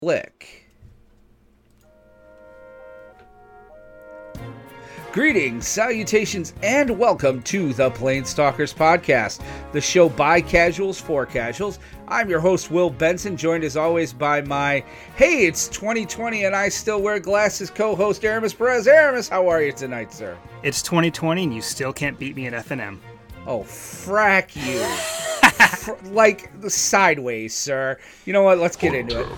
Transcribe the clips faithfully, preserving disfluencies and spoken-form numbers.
Flick. Greetings, salutations, and welcome to the Planestalkers Podcast, the show by casuals for casuals. I'm your host, Will Benson, joined as always by my, hey, it's twenty twenty and I still wear glasses, co-host Aramis Perez. Aramis, how are you tonight, sir? It's twenty twenty and you still can't beat me at F N M. Oh, frack you. Fr- like, sideways, sir. You know what? Let's get into it.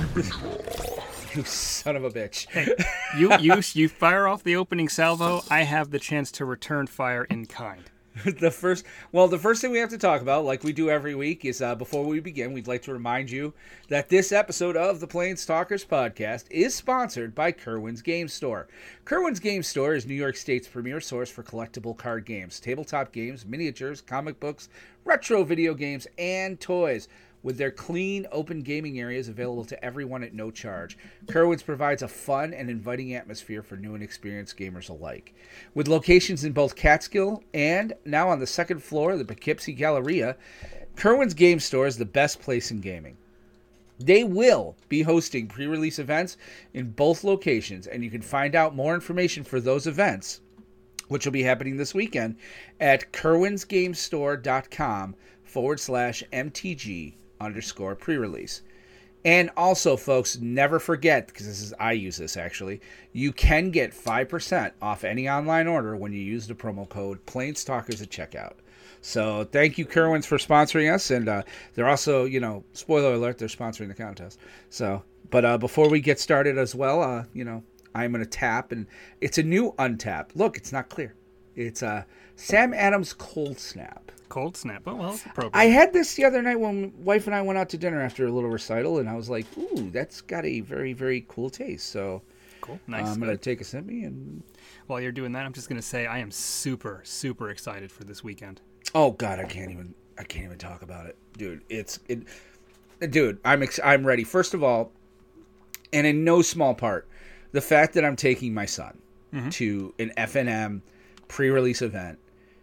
You son of a bitch. Hey, you, you, you fire off the opening salvo, I have the chance to return fire in kind. The first, well, the first thing we have to talk about, like we do every week, is uh, before we begin, we'd like to remind you that this episode of the Planestalkers Podcast is sponsored by Kerwin's Game Store. Kerwin's Game Store is New York State's premier source for collectible card games, tabletop games, miniatures, comic books, retro video games, and toys. With their clean, open gaming areas available to everyone at no charge, Kerwin's provides a fun and inviting atmosphere for new and experienced gamers alike. With locations in both Catskill and now on the second floor of the Poughkeepsie Galleria, Kerwin's Game Store is the best place in gaming. They will be hosting pre-release events in both locations, and you can find out more information for those events, which will be happening this weekend, at kerwinsgamestore.com forward slash MTG underscore pre-release. And also, folks, never forget, because this is I use this actually, you can get five percent off any online order when you use the promo code Planestalkers at checkout. So thank you, Kerwin's, for sponsoring us, and uh, they're also, you know, spoiler alert, they're sponsoring the contest. So, but uh, before we get started as well, uh, you know, I'm going to tap, and it's a new untap. Look, it's not clear. It's uh, Sam Adams Cold Snap. Cold Snap. Oh, well, it's appropriate. I had this the other night when wife and I went out to dinner after a little recital, and I was like, ooh, that's got a very, very cool taste. So cool. Nice. uh, I'm going to take a sip. And while you're doing that, I'm just going to say I am super, super excited for this weekend. Oh, God, I can't even I can't even talk about it. Dude, it's... It, dude, I'm ex- I'm ready. First of all, and in no small part, the fact that I'm taking my son mm-hmm. to an F N M pre-release event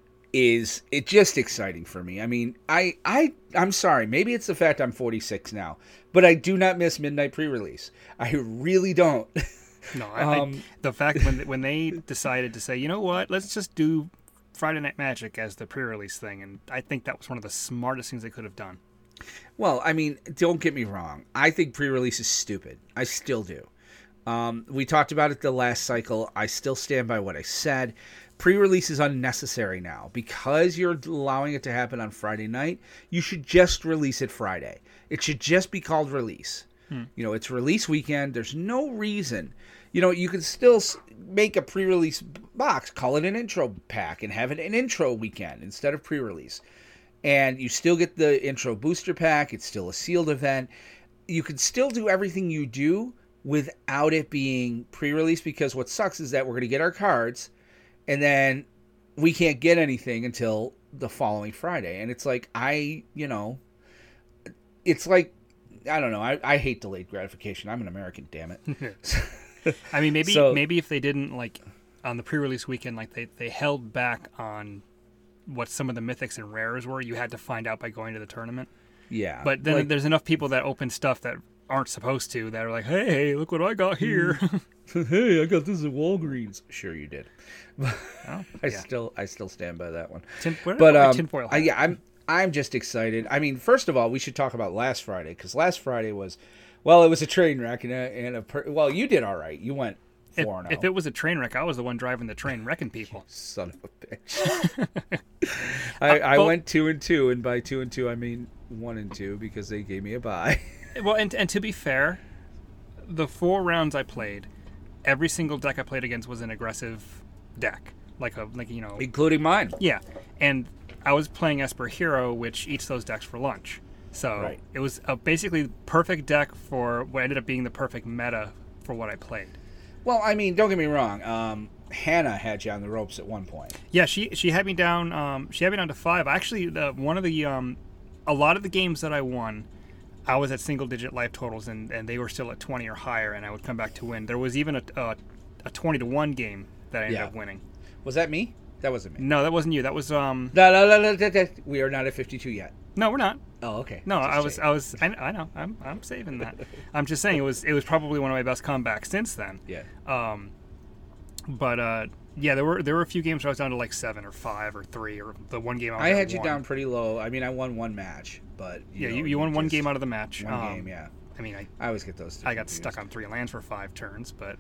is it just exciting for me. I mean, I, I, I'm sorry. Maybe it's the fact I'm forty-six now, but I do not miss midnight pre-release. I really don't. No, I, um, I, the fact when when they decided to say, you know what, let's just do Friday Night Magic as the pre-release thing, and I think that was one of the smartest things they could have done. Well, I mean, don't get me wrong. I think pre-release is stupid. I still do. Um, we talked about it the last cycle. I still stand by what I said. Pre-release is unnecessary now. Because you're allowing it to happen on Friday night, you should just release it Friday. It should just be called release. Hmm. You know, it's release weekend. There's no reason. You know, you can still make a pre-release box, call it an intro pack, and have it an intro weekend instead of pre-release. And you still get the intro booster pack. It's still a sealed event. You can still do everything you do without it being pre-release, because what sucks is that we're going to get our cards and then we can't get anything until the following Friday. And it's like, I, you know, it's like, I don't know. I, I hate delayed gratification. I'm an American, damn it. I mean, maybe so, maybe if they didn't, like, on the pre-release weekend, like, they, they held back on what some of the mythics and rares were, you had to find out by going to the tournament. Yeah. But then like, there's enough people that open stuff that aren't supposed to, that are like, hey, look what I got here. Hey, I got this at Walgreens. Sure you did. Oh, I yeah. still I still stand by that one. Tin, but um, tinfoil I, yeah, I'm I'm just excited. I mean, first of all, we should talk about last Friday, because last Friday was, well, it was a train wreck, and a, and a per, well, you did all right. You went four and If, if it was a train wreck, I was the one driving the train, wrecking people. Son of a bitch. I, I well, went two and two, and by two and two, I mean one and two, because they gave me a bye. Well, and and to be fair, the four rounds I played, every single deck I played against was an aggressive deck, like a like you know, including mine. Yeah, and I was playing Esper Hero, which eats those decks for lunch. So right. It was a basically perfect deck for what ended up being the perfect meta for what I played. Well, I mean, don't get me wrong. Um, Hannah had you on the ropes at one point. Yeah, she she had me down. Um, she had me down to five. Actually, the, one of the um, a lot of the games that I won, I was at single-digit life totals, and, and they were still at twenty or higher, and I would come back to win. There was even a a, a twenty to one game that I ended yeah. up winning. Was that me? That wasn't me. No, that wasn't you. That was um. No, no, no, no, no, no. We are not at fifty-two yet. No, we're not. Oh, okay. No, Just I was, checking. I was, I, I know, I'm, I'm saving that. I'm just saying it was, it was probably one of my best comebacks since then. Yeah. Um, but uh, yeah, there were there were a few games where I was down to like seven or five or three or the one game I was I at had you one. down pretty low. I mean, I won one match, but you Yeah, know, you, you won one just- game out of the match. One Um, game, yeah. I mean, I, I always get those. two I got confused. stuck on three lands for five turns, but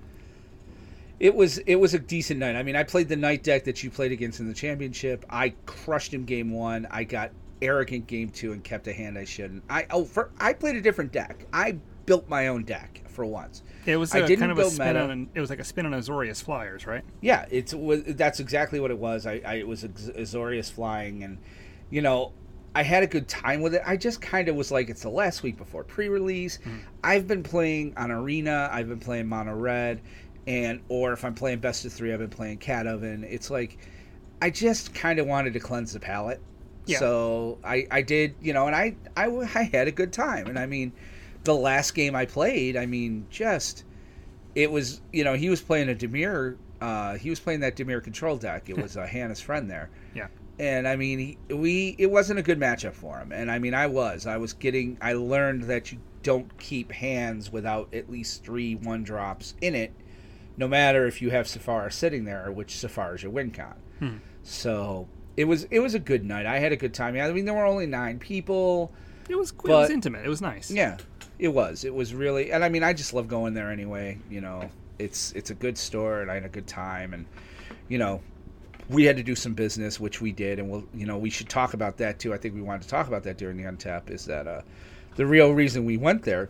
It was it was a decent night. I mean, I played the night deck that you played against in the championship. I crushed him game one. I got arrogant game two and kept a hand I shouldn't. I oh for I played a different deck. I built my own deck for once. it was I a, didn't kind of a build spin meta. on an, it was like a spin on Azorius Flyers, right? Yeah, it's was that's exactly what it was. I, I it was Azorius flying, and you know, I had a good time with it. I just kind of was like, it's the last week before pre-release. Mm. I've been playing on Arena. I've been playing Mono Red, and or if I'm playing Best of Three, I've been playing Cat Oven. It's like I just kind of wanted to cleanse the palate. Yeah. So I, I did, you know, and I, I, I had a good time. And I mean, the last game I played, I mean, just, it was, you know, he was playing a Dimir, uh, he was playing that Dimir control deck. It was uh, Hannah's friend there. Yeah. And I mean, he, we, it wasn't a good matchup for him. And I mean, I was, I was getting, I learned that you don't keep hands without at least three one drops in it, no matter if you have Safara sitting there, which Safara is your win con. Hmm. So it was it was a good night. I had a good time. I mean, there were only nine people. It was it But- was intimate. It was nice. Yeah, it was. It was really, and I mean, I just love going there anyway. You know, it's it's a good store, and I had a good time. And you know, we had to do some business, which we did, and we'll you know we should talk about that too. I think we wanted to talk about that during the Untap. Is that uh, the real reason we went there?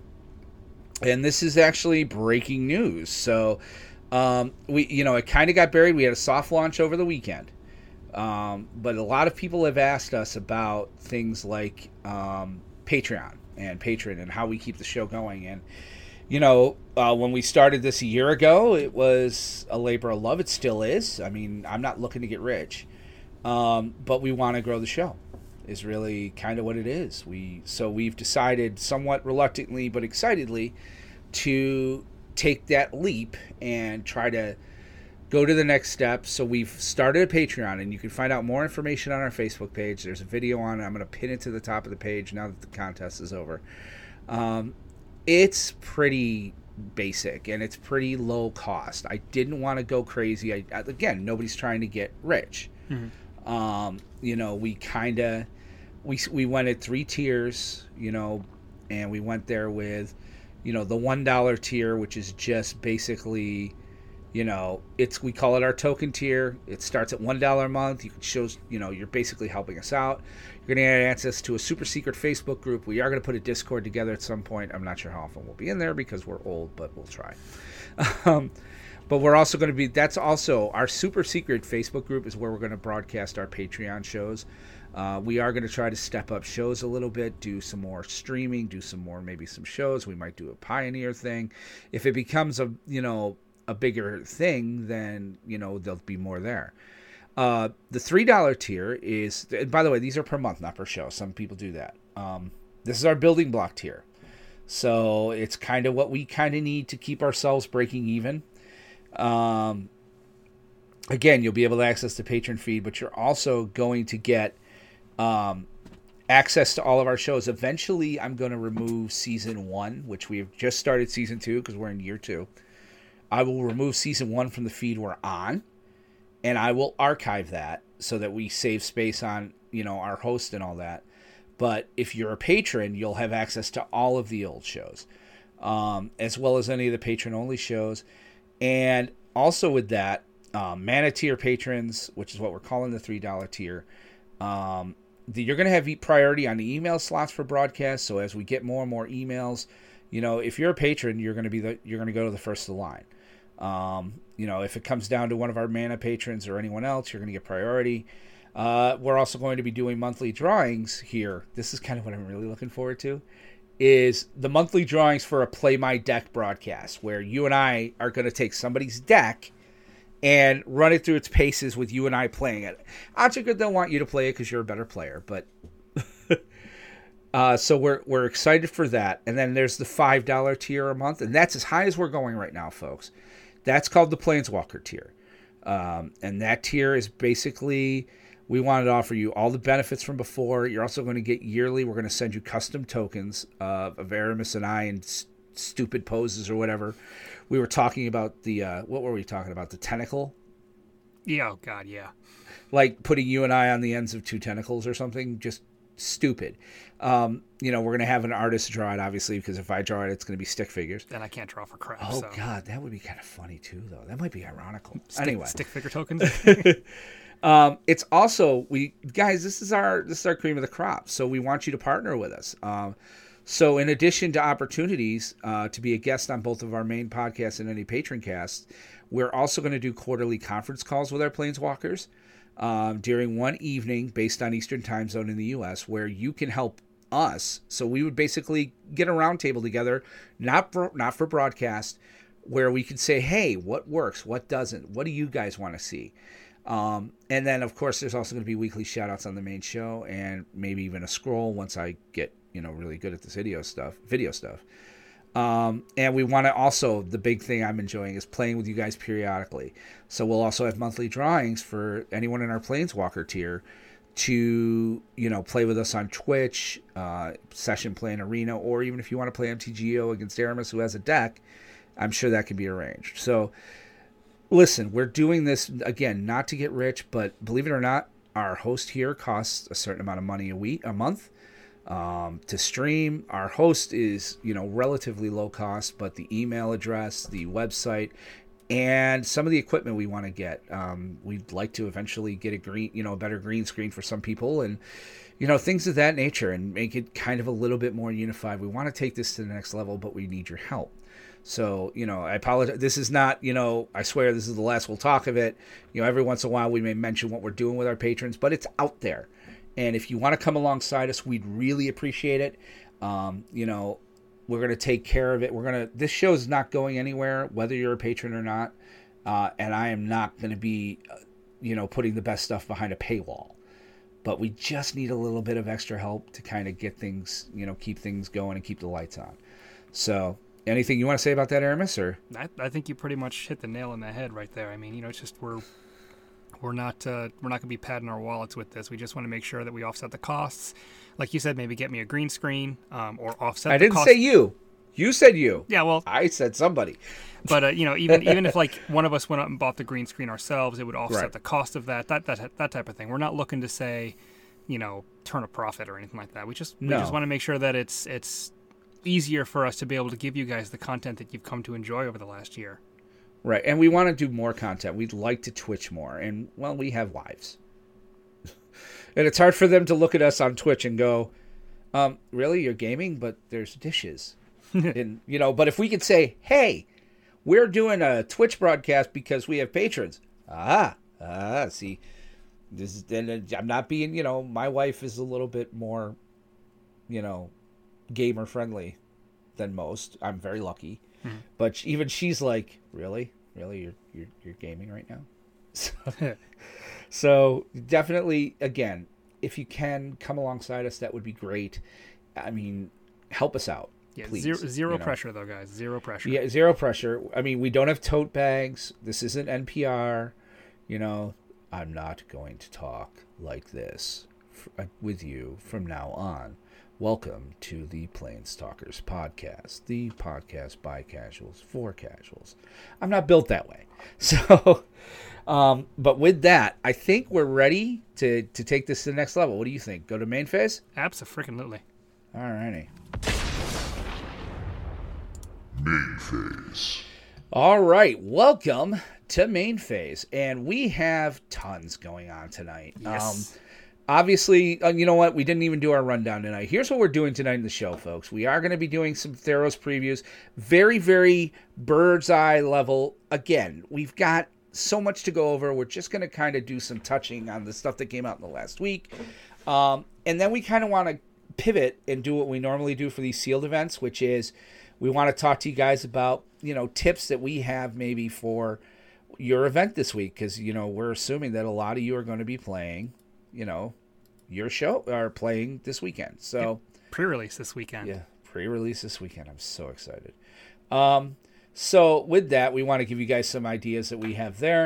And this is actually breaking news. So um, we you know it kind of got buried. We had a soft launch over the weekend. Um, but a lot of people have asked us about things like um, Patreon and Patreon and how we keep the show going. And, you know, uh, when we started this a year ago, it was a labor of love. It still is. I mean, I'm not looking to get rich, um, but we want to grow the show is really kind of what it is. We So we've decided somewhat reluctantly but excitedly to take that leap and try to go to the next step. So we've started a Patreon, and you can find out more information on our Facebook page. There's a video on it. I'm going to pin it to the top of the page now that the contest is over. Um, it's pretty basic, and it's pretty low cost. I didn't want to go crazy. I, again, nobody's trying to get rich. Mm-hmm. Um, you know, we kind of, we, we went at three tiers, you know, and we went there with, you know, the one dollar tier, which is just basically, you know, it's we call it our token tier. It starts at one dollar a month. You can show, you know, you're basically helping us out. You're going to get access to a super secret Facebook group. We are going to put a Discord together at some point. I'm not sure how often we'll be in there because we're old, but we'll try. Um, but we're also going to be, that's also our super secret Facebook group is where we're going to broadcast our Patreon shows. Uh, we are going to try to step up shows a little bit, do some more streaming, do some more, maybe some shows. We might do a Pioneer thing. If it becomes a, you know, a bigger thing, then, you know, there'll be more there. Uh, the three dollar tier is, and by the way, these are per month, not per show. Some people do that. Um, this is our building block tier. So it's kind of what we kind of need to keep ourselves breaking even. Um, again, you'll be able to access the patron feed, but you're also going to get um, access to all of our shows. Eventually, I'm going to remove season one, which we have just started season two because we're in year two. I will remove season one from the feed we're on, and I will archive that so that we save space on, you know, our host and all that. But if you're a patron, you'll have access to all of the old shows, um, as well as any of the patron-only shows. And also with that, um, Mana tier patrons, which is what we're calling the three dollar tier, um, the, you're going to have priority on the email slots for broadcasts. So as we get more and more emails, you know, if you're a patron, you're going to be the you're going to go to the first of the line. Um, you know, if it comes down to one of our Mana patrons or anyone else, you're going to get priority. Uh, we're also going to be doing monthly drawings here. This is kind of what I'm really looking forward to, is the monthly drawings for a Play My Deck broadcast, where you and I are going to take somebody's deck and run it through its paces with you and I playing it. Odds are good they'll want you to play it because you're a better player, but uh, so we're we're excited for that. And then there's the five dollar tier a month, and that's as high as we're going right now, folks. That's called the Planeswalker tier. Um, and that tier is basically We wanted to offer you all the benefits from before. You're also going to get yearly. We're going to send you custom tokens uh, of Aramis and I in st- stupid poses or whatever. We were talking about the, uh, what were we talking about? The tentacle? Yeah, oh God, yeah. Like putting you and I on the ends of two tentacles or something. Just stupid. Um, you know, we're going to have an artist draw it, obviously, because if I draw it, it's going to be stick figures. Then I can't draw for crap. Oh, so. God, that would be kind of funny, too, though. That might be ironical. Stick, anyway. Stick figure tokens? Um, it's also we guys. This is our this is our cream of the crop. So we want you to partner with us. Um, so in addition to opportunities uh, to be a guest on both of our main podcasts and any patron casts, we're also going to do quarterly conference calls with our Planeswalkers um, during one evening based on Eastern Time Zone in the U S, where you can help us. So we would basically get a roundtable together, not for, not for broadcast, where we could say, hey, what works, what doesn't, what do you guys want to see? Um, and then, of course, there's also going to be weekly shout-outs on the main show and maybe even a scroll once I get, you know, really good at this video stuff. Video stuff. Um, and we want to also, the big thing I'm enjoying is playing with you guys periodically. So we'll also have monthly drawings for anyone in our Planeswalker tier to, you know, play with us on Twitch, uh, session play in Arena, or even if you want to play M T G O against Aramis, who has a deck, I'm sure that can be arranged. So... Listen, we're doing this, again, not to get rich, but believe it or not, our host here costs a certain amount of money a week, a month um, to stream. Our host is, you know, relatively low cost, but the email address, the website, and some of the equipment we want to get. Um, we'd like to eventually get a green, you know, a better green screen for some people and, you know, things of that nature and make it kind of a little bit more unified. We want to take this to the next level, but we need your help. So, you know, I apologize. This is not, you know, I swear this is the last we'll talk of it. You know, every once in a while we may mention what we're doing with our patrons, but it's out there. And if you want to come alongside us, we'd really appreciate it. Um, you know, we're going to take care of it. We're going to, this show is not going anywhere, whether you're a patron or not. Uh, and I am not going to be, uh, you know, putting the best stuff behind a paywall. But we just need a little bit of extra help to kind of get things, you know, keep things going and keep the lights on. So... Anything you want to say about that, Aramis? Or I, I think you pretty much hit the nail on the head right there. I mean, you know, it's just we're we're not uh, we're not going to be padding our wallets with this. We just want to make sure that we offset the costs. Like you said, maybe get me a green screen um, or offset. I the didn't cost. say you. You said you. Yeah, well, I said somebody. But uh, you know, even even if like one of us went out and bought the green screen ourselves, it would offset Right. the cost of that. That that that type of thing. We're not looking to say, you know, turn a profit or anything like that. We just No. we just want to make sure that it's it's. easier for us to be able to give you guys the content that you've come to enjoy over the last year. Right, and we want to do more content. We'd like to Twitch more, and, well, we have lives. And it's hard for them to look at us on Twitch and go, um, really, you're gaming, but there's dishes. And, you know, but if we could say, hey, we're doing a Twitch broadcast because we have patrons. Ah, ah, see, this is, then I'm not being, you know, my wife is a little bit more, you know, gamer friendly than most. I'm very lucky, hmm. but even she's like, really, really, you're you're you're gaming right now. So, so definitely, again, if you can come alongside us, that would be great. I mean, help us out, yeah, please. Zero, zero you know? pressure though, guys. Zero pressure. Yeah, zero pressure. I mean, we don't have tote bags. This isn't N P R. You know, I'm not going to talk like this f- with you from now on. Welcome to the Planestalkers podcast, the podcast by casuals for casuals. I'm not built that way. So, um, but with that, I think we're ready to, to take this to the next level. What do you think? Go to main phase? Abso-freaking-lutely. All righty. Main phase. All right. Welcome to main phase. And we have tons going on tonight. Yes. Um, Obviously, uh, you know what? We didn't even do our rundown tonight. Here's what we're doing tonight in the show, folks. We are going to be doing some Theros previews. Very, very bird's eye level. Again, we've got so much to go over. We're just going to kind of do some touching on the stuff that came out in the last week. Um, and then we kind of want to pivot and do what we normally do for these sealed events, which is we want to talk to you guys about, you know, tips that we have maybe for your event this week. Because, you know, we're assuming that a lot of you are going to be playing, you know, your show are playing this weekend. So yep. Pre-release this weekend. Yeah, pre-release this weekend. I'm so excited. Um, so with that, we want to give you guys some ideas that we have there.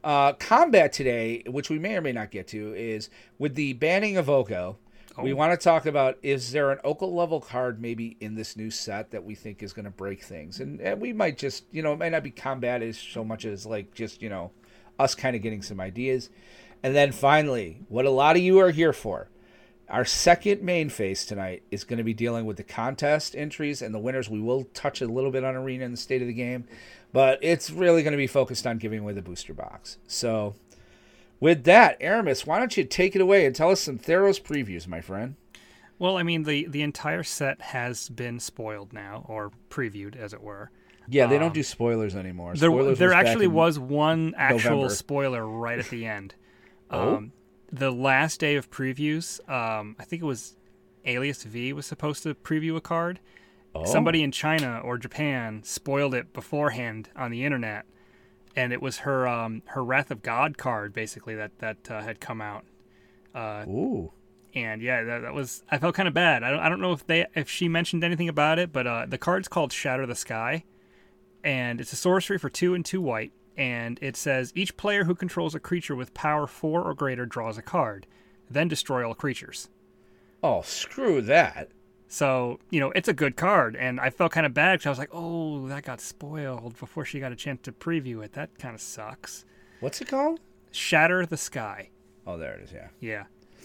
Uh, combat today, which we may or may not get to, is with the banning of Oko. Oh. We want to talk about, is there an Oko level card maybe in this new set that we think is going to break things? And, and we might just, you know, it might not be combat as so much as like just, you know, us kind of getting some ideas. And then finally, what a lot of you are here for, our second main phase tonight is going to be dealing with the contest entries and the winners. We will touch a little bit on Arena and the state of the game, but it's really going to be focused on giving away the booster box. So with that, Aramis, why don't you take it away and tell us some Theros previews, my friend? Well, I mean, the, the entire set has been spoiled now, or previewed, as it were. Yeah, they um, don't do spoilers anymore. There, Spoilers there was actually was one actual November. spoiler right at the end. Oh? Um, the last day of previews, um, I think it was Alias V was supposed to preview a card. Oh. Somebody in China or Japan spoiled it beforehand on the internet. And it was her um, her Wrath of God card, basically, that that uh, had come out. Uh, Ooh. And yeah, that, that was. I felt kind of bad. I don't. I don't know if they if she mentioned anything about it, but uh, the card's called Shatter the Sky, and it's a sorcery for two and two white. And it says each player who controls a creature with power four or greater draws a card, then destroy all creatures. Oh, screw that. So, you know, it's a good card, and I felt kind of bad because I was like, oh, that got spoiled before she got a chance to preview it. That kind of sucks. What's it called? Shatter the Sky. Oh, there it is, yeah. Yeah.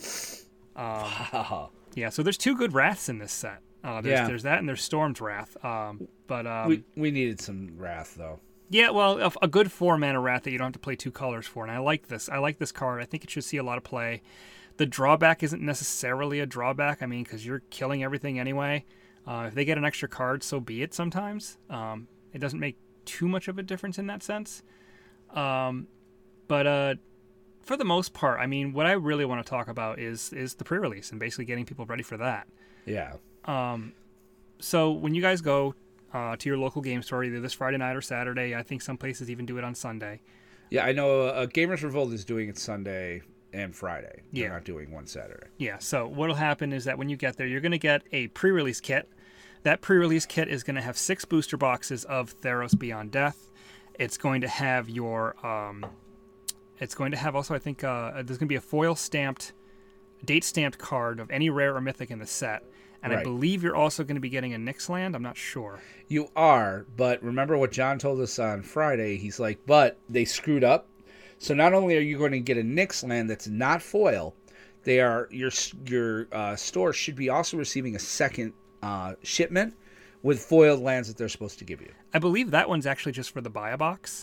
Um, wow. Yeah, so there's two good Wraths in this set. Uh, there's, yeah. there's that, and there's Storm's Wrath. Um, but um, we, we needed some Wrath, though. Yeah, well, a, a good four-mana Wrath that you don't have to play two colors for, and I like this. I like this card. I think it should see a lot of play. The drawback isn't necessarily a drawback, I mean, because you're killing everything anyway. Uh, if they get an extra card, so be it sometimes. Um, it doesn't make too much of a difference in that sense. Um, but uh, for the most part, I mean, what I really want to talk about is is the pre-release and basically getting people ready for that. Yeah. Um, so when you guys go uh, to your local game store, either this Friday night or Saturday, I think some places even do it on Sunday. Yeah, I know uh, Gamers Revolt is doing it Sunday and Friday. They're yeah. not doing one Saturday. Yeah, so what'll happen is that when you get there, you're going to get a pre-release kit. That pre-release kit is going to have six booster boxes of Theros Beyond Death. It's going to have your, um, it's going to have also, I think, uh, there's going to be a foil stamped, date stamped card of any rare or mythic in the set. And right. I believe you're also going to be getting a Nyxland. I'm not sure. You are, but remember what John told us on Friday. He's like, but they screwed up. So not only are you going to get a Nyxland that's not foil, they are your your uh, store should be also receiving a second uh, shipment with foiled lands that they're supposed to give you. I believe that one's actually just for the buy a box.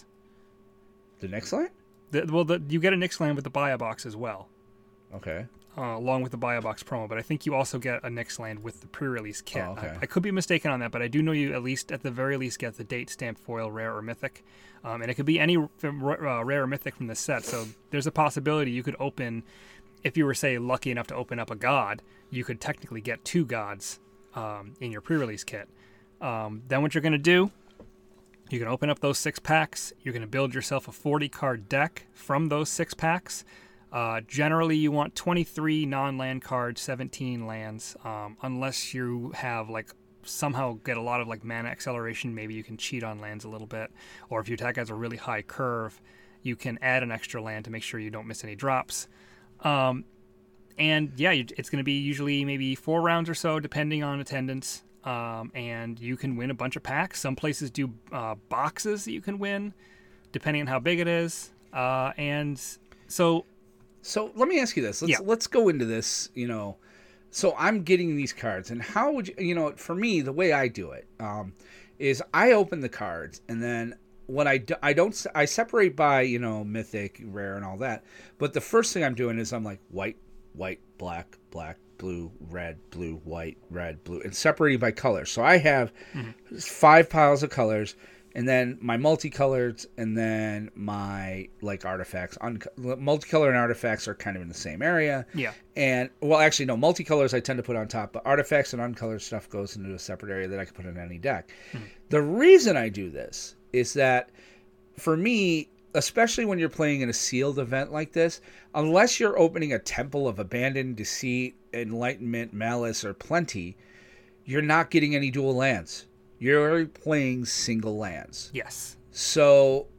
The Nyxland? The, well, the, you get a Nyxland with the buy a box as well. Okay. Uh, along with the buy a box promo, but I think you also get a Nyxland with the pre-release kit. Oh, okay. I, I could be mistaken on that, but I do know you at least, at the very least, get the date stamped foil, rare or mythic, um, and it could be any uh, rare or mythic from the set. So there's a possibility you could open, if you were say lucky enough to open up a god, you could technically get two gods um, in your pre-release kit. Um, then what you're going to do, you can open up those six packs. You're going to build yourself a forty card deck from those six packs. Uh, generally, you want twenty-three non-land cards, seventeen lands, um, unless you have, like, somehow get a lot of, like, mana acceleration. Maybe you can cheat on lands a little bit. Or if your attack has a really high curve, you can add an extra land to make sure you don't miss any drops. Um, and, yeah, it's going to be usually maybe four rounds or so, depending on attendance. Um, and you can win a bunch of packs. Some places do uh, boxes that you can win, depending on how big it is. Uh, and so... So let me ask you this. Let's yeah. let's go into this, you know. So I'm getting these cards, and how would you, you know, for me, the way I do it um, is I open the cards, and then when I, do, I don't, I separate by, you know, mythic, rare, and all that. But the first thing I'm doing is I'm like white, white, black, black, blue, red, blue, white, red, blue, and separating by color. So I have mm-hmm. five piles of colors. And then my multicolors, and then my, like, artifacts. Un- multicolor and artifacts are kind of in the same area. Yeah. And, well, actually, no, multicolors I tend to put on top, but artifacts and uncolored stuff goes into a separate area that I can put in any deck. Mm-hmm. The reason I do this is that, for me, especially when you're playing in a sealed event like this, unless you're opening a Temple of Abandon, Deceit, Enlightenment, Malice, or Plenty, you're not getting any dual lands. You're playing single lands. Yes. So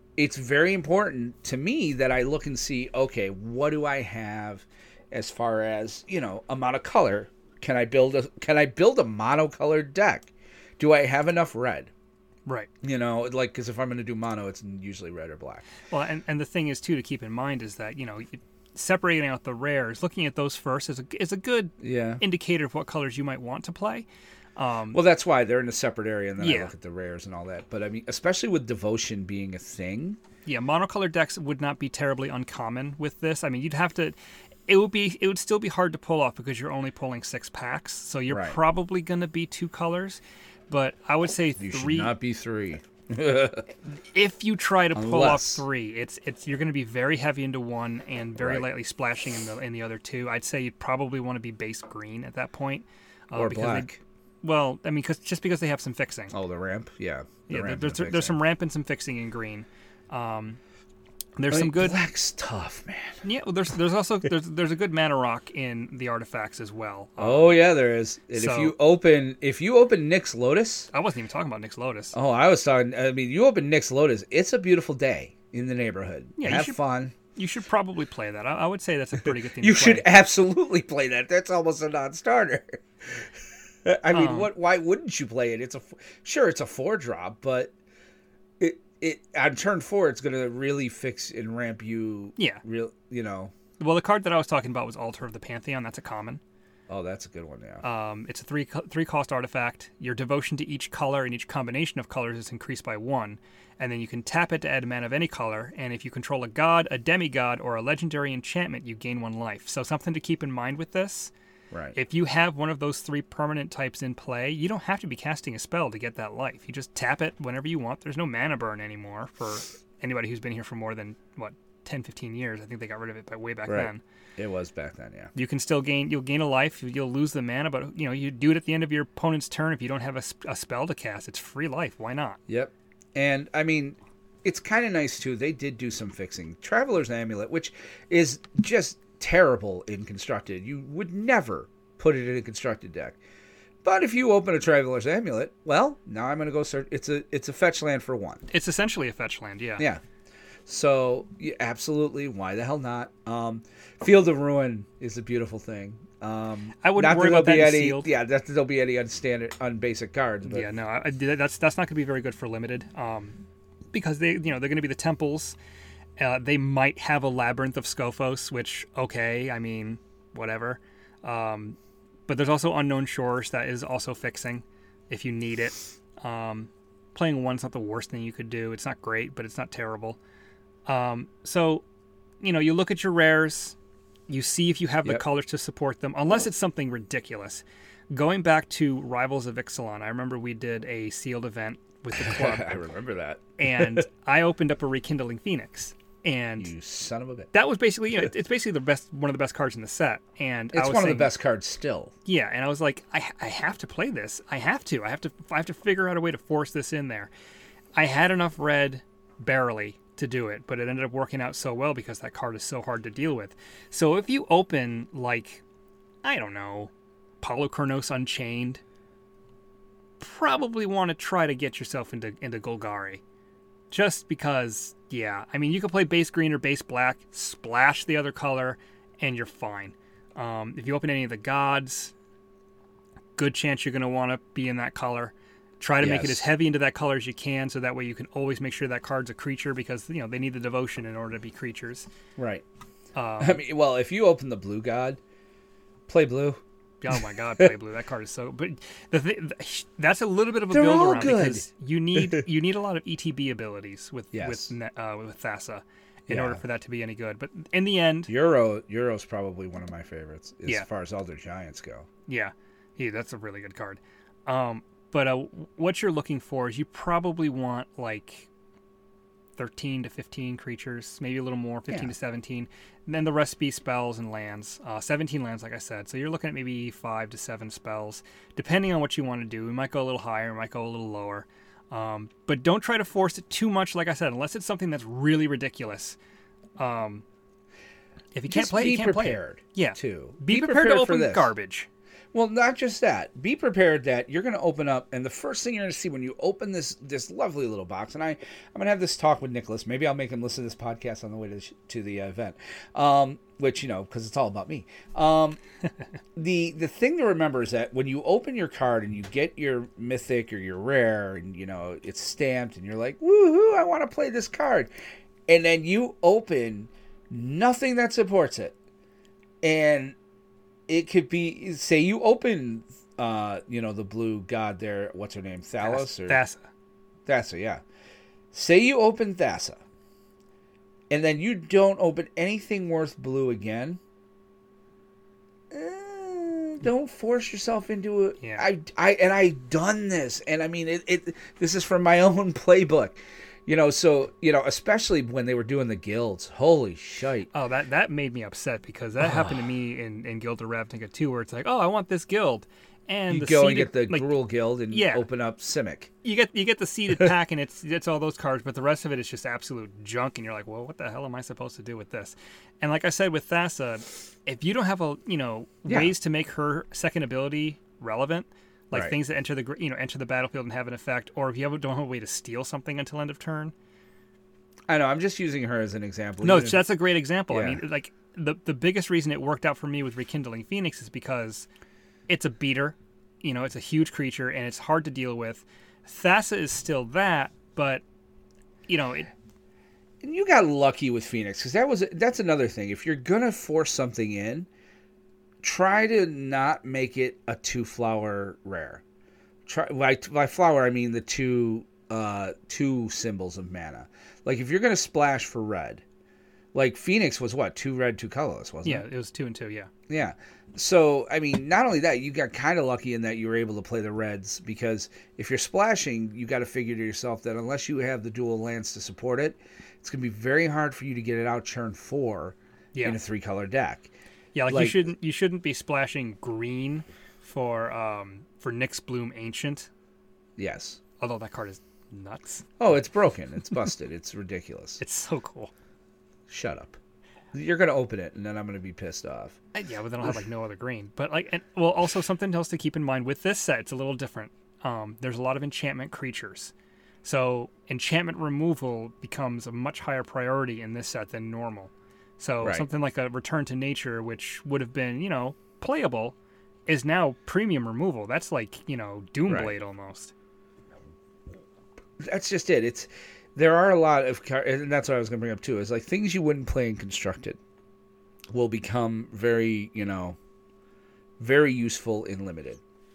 it's very important to me that I look and see, okay, what do I have as far as, you know, amount of color? Can I build a can I build a monocolored deck? Do I have enough red? Right. You know, like, because if I'm going to do mono, it's usually red or black. Well, and, and the thing is, too, to keep in mind is that, you know, separating out the rares, looking at those first is a, is a good yeah. indicator of what colors you might want to play. Um, well, that's why they're in a separate area, and then yeah. I look at the rares and all that. But, I mean, especially with Devotion being a thing. Yeah, monocolored decks would not be terribly uncommon with this. I mean, you'd have to... It would be. It would still be hard to pull off because you're only pulling six packs, so you're right. probably going to be two colors. But I would say you three. should not be three. If you try to pull Unless. off three, it's it's you're going to be very heavy into one and very Right. lightly splashing in the in the other two. I'd say you'd probably want to be base green at that point, uh, or because black. They, well, I mean, cause, just because they have some fixing. Oh, the ramp, yeah, the yeah, ramp there's and the there's some fixing. ramp and some fixing in green. Um, there's I mean, some good. Black's tough, man. Yeah, well, there's there's also there's there's a good mana rock in the artifacts as well. Um, Oh yeah, there is. And so- if you open, if you open Nyx Lotus, I wasn't even talking about Nyx Lotus. oh, I was talking. I mean, you open Nyx Lotus, it's a beautiful day in the neighborhood. Yeah, you have should- fun. You should probably play that. I, I would say that's a pretty good thing. You to play. should absolutely play that. That's almost a non-starter. I mean, Um, what? Why wouldn't you play it? It's a sure, it's a four drop, but it it on turn four, it's going to really fix and ramp you. Yeah. Real, you know. Well, the card that I was talking about was Altar of the Pantheon. That's a common. Oh, that's a good one. Yeah. Um, it's a three co- three cost artifact. Your devotion to each color and each combination of colors is increased by one, and then you can tap it to add a mana of any color. And if you control a god, a demigod, or a legendary enchantment, you gain one life. So something to keep in mind with this. right. If you have one of those three permanent types in play, you don't have to be casting a spell to get that life. You just tap it whenever you want. There's no mana burn anymore for anybody who's been here for more than, what, ten, fifteen years. I think they got rid of it by way back Right. then. It was back then. Yeah. You can still gain, you'll gain a life, you'll lose the mana, but you know, you do it at the end of your opponent's turn. If you don't have a, sp- a spell to cast, it's free life. Why not? Yep. And I mean, it's kind of nice too. They did do some fixing. Traveler's Amulet, which is just terrible in constructed. You would never put it in a constructed deck. But if you open a Traveler's Amulet, well, now I'm going to go search. It's a it's a fetch land for one. It's essentially a fetch land, yeah. Yeah. So yeah, absolutely, why the hell not? Um, Field of Ruin is a beautiful thing. Um, I wouldn't not worry that about there'll be that in any, sealed. Yeah, that there'll be any unstandard, unbasic cards. But Yeah, no, I, I- that's that's not going to be very good for limited, um, because they, you know, they're going to be the temples. Uh, they might have a labyrinth of Scophos, which okay, I mean, whatever. Um, but there's also Unknown Shores that is also fixing if you need it. Um, playing one's not the worst thing you could do. It's not great, but it's not terrible. Um, so, you know, you look at your rares, you see if you have the Yep. colors to support them, unless it's something ridiculous. Going back to Rivals of Ixalan, I remember we did a sealed event with the club, I remember that. and I opened up a Rekindling Phoenix, and You son of a bitch. that was basically, you know, it's basically the best, one of the best cards in the set. And I It's was one of saying, the best cards still. yeah, and I was like, I, I have to play this. I have to. I have to. I have to figure out a way to force this in there. I had enough red, barely, to do it, but it ended up working out so well because that card is so hard to deal with. So if you open like, I don't know, Polukranos Unchained, probably want to try to get yourself into into Golgari, just because. Yeah, I mean, you can play base green or base black, splash the other color, and you're fine. Um, if you open any of the gods, good chance you're going to want to be in that color. Try to make it Yes. as heavy into that color as you can, so that way you can always make sure that card's a creature, because you know they need the devotion in order to be creatures. Right. Um, I mean, well, if you open the blue god, play blue. Oh my God, play blue! That card is so. But the th- that's a little bit of a They're build all around good. because you need you need a lot of E T B abilities with Yes. with Ne- uh, with Thassa in Yeah. order for that to be any good. But in the end, Euro Euro's probably one of my favorites as Yeah. far as Elder Giants go. yeah, yeah, that's a really good card. Um, but uh, what you're looking for is you probably want like thirteen to fifteen creatures, maybe a little more, fifteen Yeah. to seventeen. And then the rest be spells and lands. Uh, seventeen lands, like I said. So you're looking at maybe five to seven spells, depending on what you want to do. We might go a little higher, we might go a little lower. Um, but don't try to force it too much, like I said, unless it's something that's really ridiculous. Um, if you can't Just play it, be you can't prepared. play it. Yeah. Too. Be, prepared, to for open this. garbage. Well, not just that. Be prepared that you're going to open up, and the first thing you're going to see when you open this this lovely little box, and I, I'm going to have this talk with Nicholas. Maybe I'll make him listen to this podcast on the way to the, to the uh, event, um, which, you know, because it's all about me. Um, the the thing to remember is that when you open your card and you get your mythic or your rare, and, you know, it's stamped, and you're like, woohoo, I want to play this card. And then you open nothing that supports it. And it could be, say you open, uh, you know, the blue god there. What's her name? Thalos? Or Thassa. Thassa, yeah. Say you open Thassa. And then you don't open anything worth blue again. Eh, don't force yourself into it. Yeah. I, I, and I've done this. And I mean, it, it. This is from my own playbook. You know, so, you know, especially when they were doing the guilds. Holy shite. Oh, that, that made me upset because that happened to me in, in Guild of Ravnica too, where it's like, oh, I want this guild. And you the go seeded, and get the like, Gruul Guild and yeah. open up Simic. You get you get the seeded pack and it's it's all those cards, but the rest of it is just absolute junk, and you're like, well, what the hell am I supposed to do with this? And like I said with Thassa, if you don't have a you know Yeah. ways to make her second ability relevant, like Right. things that enter the gr- you know enter the battlefield and have an effect, or if you have, don't have a way to steal something until end of turn. I know, I'm just using her as an example. No, Even if- that's a great example. I Yeah. mean, like the the biggest reason it worked out for me with Rekindling Phoenix is because it's a beater, you know, it's a huge creature and it's hard to deal with. Thassa is still that, but you know, it, And you got lucky with Phoenix, because that was that's another thing. If you're gonna force something in, try to not make it a two flower rare. Try by, by flower I mean the two uh, two symbols of mana. Like if you're gonna splash for red, like Phoenix was what, two red, two colorless, wasn't yeah, it? it was two and two, yeah. Yeah. So, I mean, not only that, you got kind of lucky in that you were able to play the reds, because if you're splashing, you got to figure to yourself that unless you have the dual lands to support it, it's going to be very hard for you to get it out turn four Yeah. in a three-color deck. Yeah, like, Like- you shouldn't you shouldn't be splashing green for um for Nyx Bloom Ancient, Yes. although that card is nuts. Oh, it's broken. It's busted. It's ridiculous. It's so cool. Shut up. You're going to open it, and then I'm going to be pissed off. Uh, Yeah, but they don't have like no other green. But like, and, well, also something else to keep in mind with this set, it's a little different. Um, there's a lot of enchantment creatures, so enchantment removal becomes a much higher priority in this set than normal. So Right. something like a Return to Nature, which would have been you know playable, is now premium removal. That's like you know Doomblade Right. almost. That's just it. It's there are a lot of car- and that's what I was going to bring up too. Is like things you wouldn't play in Constructed will become very, you know, very useful in Limited.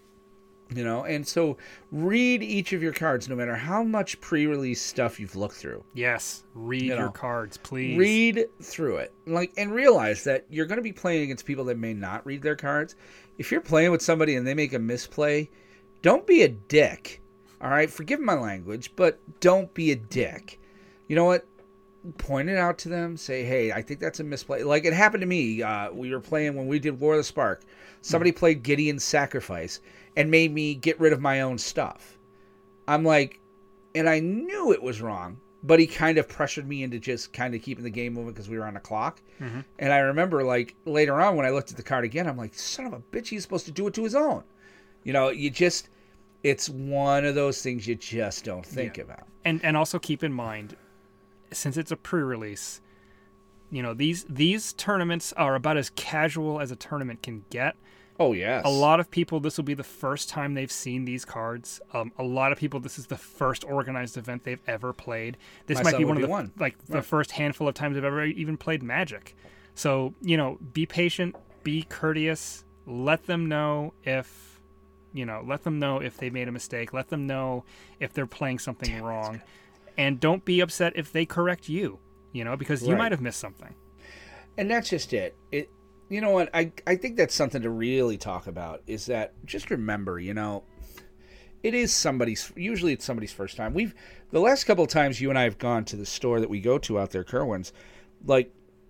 You know, and so read each of your cards, no matter how much pre-release stuff you've looked through. Yes, read You your know, cards, please. Read through it, like, and realize that you're going to be playing against people that may not read their cards. If you're playing with somebody and they make a misplay, don't be a dick. All right, forgive my language, but don't be a dick. You know what? Point it out to them. Say, hey, I think that's a misplay. Like it happened to me. Uh, we were playing when we did War of the Spark. Somebody mm. played Gideon's Sacrifice and made me get rid of my own stuff. I'm like, and I knew it was wrong, but he kind of pressured me into just kind of keeping the game moving because we were on a clock. Mm-hmm. And I remember, like, later on when I looked at the card again, I'm like, son of a bitch, he's supposed to do it to his own. You know, you just... It's one of those things you just don't think yeah. about. And and also keep in mind, since it's a pre-release, you know, these these tournaments are about as casual as a tournament can get. Oh, yes. A lot of people, this will be the first time they've seen these cards. Um, a lot of people, this is the first organized event they've ever played. This My might be one be of the one. like right. the first handful of times they've ever even played Magic. So, you know, be patient, be courteous, let them know if You know, let them know if they made a mistake. Let them know if they're playing something Damn, wrong. And don't be upset if they correct you, you know, because you right. might have missed something. And that's just it. It, you know what? I, I think that's something to really talk about is that just remember, you know, it is somebody's, usually it's somebody's first time. We've, the last couple of times you and I have gone to the store that we go to out there, Kerwin's, like,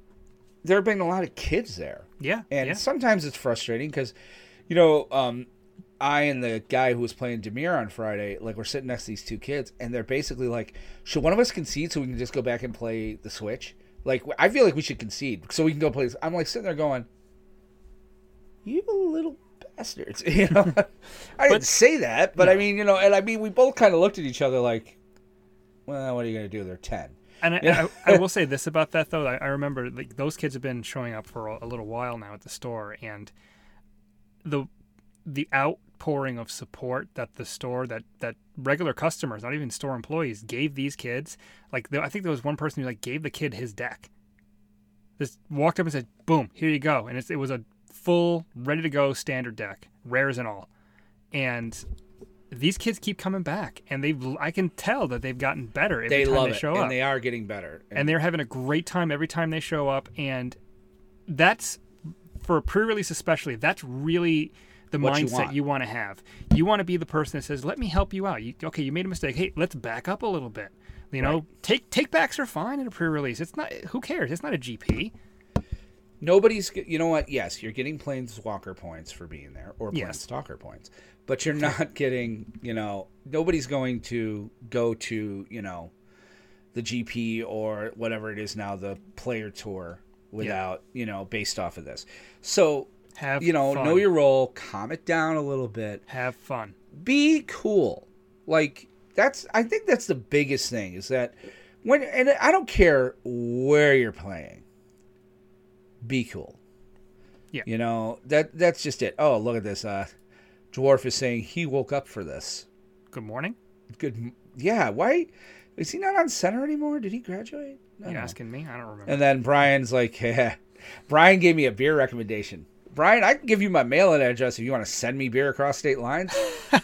there have been a lot of kids there. Yeah. And yeah. sometimes it's frustrating because, you know, um, I and the guy who was playing Demir on Friday, like, we're sitting next to these two kids, and they're basically like, should one of us concede so we can just go back and play the Switch? Like, I feel like we should concede so we can go play this. I'm, like, sitting there going, you little bastards. You know, I didn't say that, but no. I mean, you know, and I mean, we both kind of looked at each other like, well, what are you going to do? They're ten. And I, Yeah. I, I will say this about that though. I, I remember like those kids have been showing up for a, a little while now at the store, and the the outpouring of support that the store that that regular customers, not even store employees, gave these kids. Like there, I think there was one person who like gave the kid his deck. Just walked up and said, "Boom, here you go," and it's, it was a full, ready to go standard deck, rares and all, and. These kids keep coming back, and they've. I can tell that they've gotten better every They time love they it, show and up. they are getting better. And they're having a great time every time they show up, and that's, for a pre-release especially, that's really the What you mindset want. you want to have. You want to be the person that says, let me help you out. You, okay, you made a mistake. Hey, let's back up a little bit. You know, Right. take take backs are fine in a pre-release. It's not. Who cares? It's not a G P. Nobody's, you know what? Yes, you're getting Planeswalker points for being there, or Yes. Planestalker points, but you're not getting, you know, nobody's going to go to, you know, the G P or whatever it is now, the player tour, without, you know, based off of this. So, Have you know, fun. know your role, calm it down a little bit, Have fun. be cool. Like, that's, I think that's the biggest thing is that when, and I don't care where you're playing, be cool. Yeah. You know, that that's just it. Oh, look at this. Uh, Dwarf is saying he woke up for this. Good morning. Good. Yeah. Why? Is he not on center anymore? Did he graduate? I don't You know. asking me? I don't remember. And then Brian's like, yeah. Brian gave me a beer recommendation. Brian, I can give you my mailing address if you want to send me beer across state lines.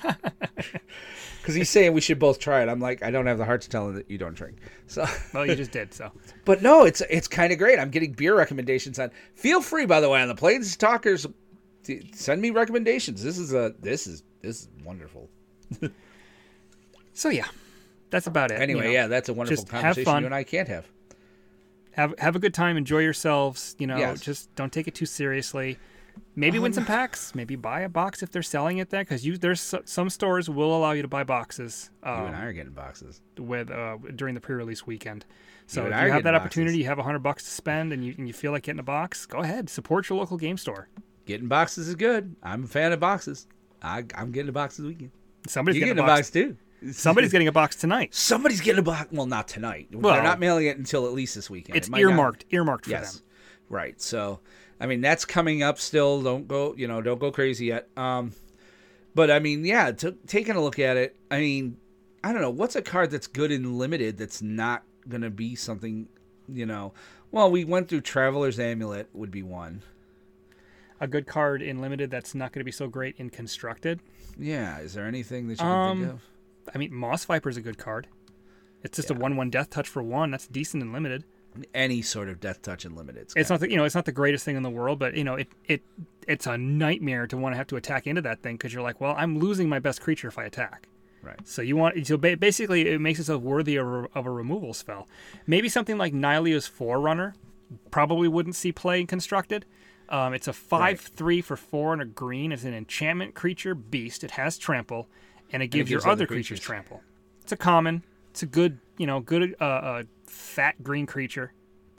Because he's saying we should both try it. I'm like, I don't have the heart to tell him that you don't drink. So, Well, you just did so. but no, it's it's kind of great. I'm getting beer recommendations on. Feel free, by the way, on the Plains Talkers, to send me recommendations. This is a this is this is wonderful. So yeah, that's about it. Anyway, you know. yeah, that's a wonderful just have conversation fun. you and I can't have. have have a good time, enjoy yourselves. You know, Yes. just don't take it too seriously. Maybe win some packs. Maybe buy a box if they're selling it there, because you there's so- some stores will allow you to buy boxes. You Um, and I are getting boxes. with uh, during the pre-release weekend. So You if and I are you have that getting opportunity, boxes. you have a hundred bucks to spend, and you and you feel like getting a box, go ahead, support your local game store. Getting boxes is good. I'm a fan of boxes. I, I'm getting a box this weekend. Somebody's You're getting, getting a a box. box too. Somebody's getting a box tonight. Somebody's getting a box. Well, not tonight. Well, They're not mailing it until at least this weekend. It's It might not- earmarked, earmarked for Yes, them. right. So, I mean, that's coming up still. Don't go, you know, don't go crazy yet. Um, but I mean, yeah, t- taking a look at it. I mean, I don't know what's a card that's good in limited that's not gonna be something, you know. Well, we went through Traveler's Amulet would be one. A good card in limited that's not going to be so great in constructed. Yeah, is there anything that you can Um, think of? I mean, Moss Viper's a good card. It's just Yeah. a one-one death touch for one. That's decent and limited. Any sort of Death Touch in limited. It's not the, you know it's not the greatest thing in the world, but you know it it it's a nightmare to want to have to attack into that thing because you're like, well, I'm losing my best creature if I attack. right. So you want so ba- basically it makes itself worthy of a, of a removal spell. Maybe something like Nihilia's Forerunner probably wouldn't see play in constructed. Um, it's a five three for four and a green. It's an enchantment creature beast. It has trample, and it gives, gives your other other creatures. creatures. trample. It's a common. It's a good you know good uh, uh, fat green creature.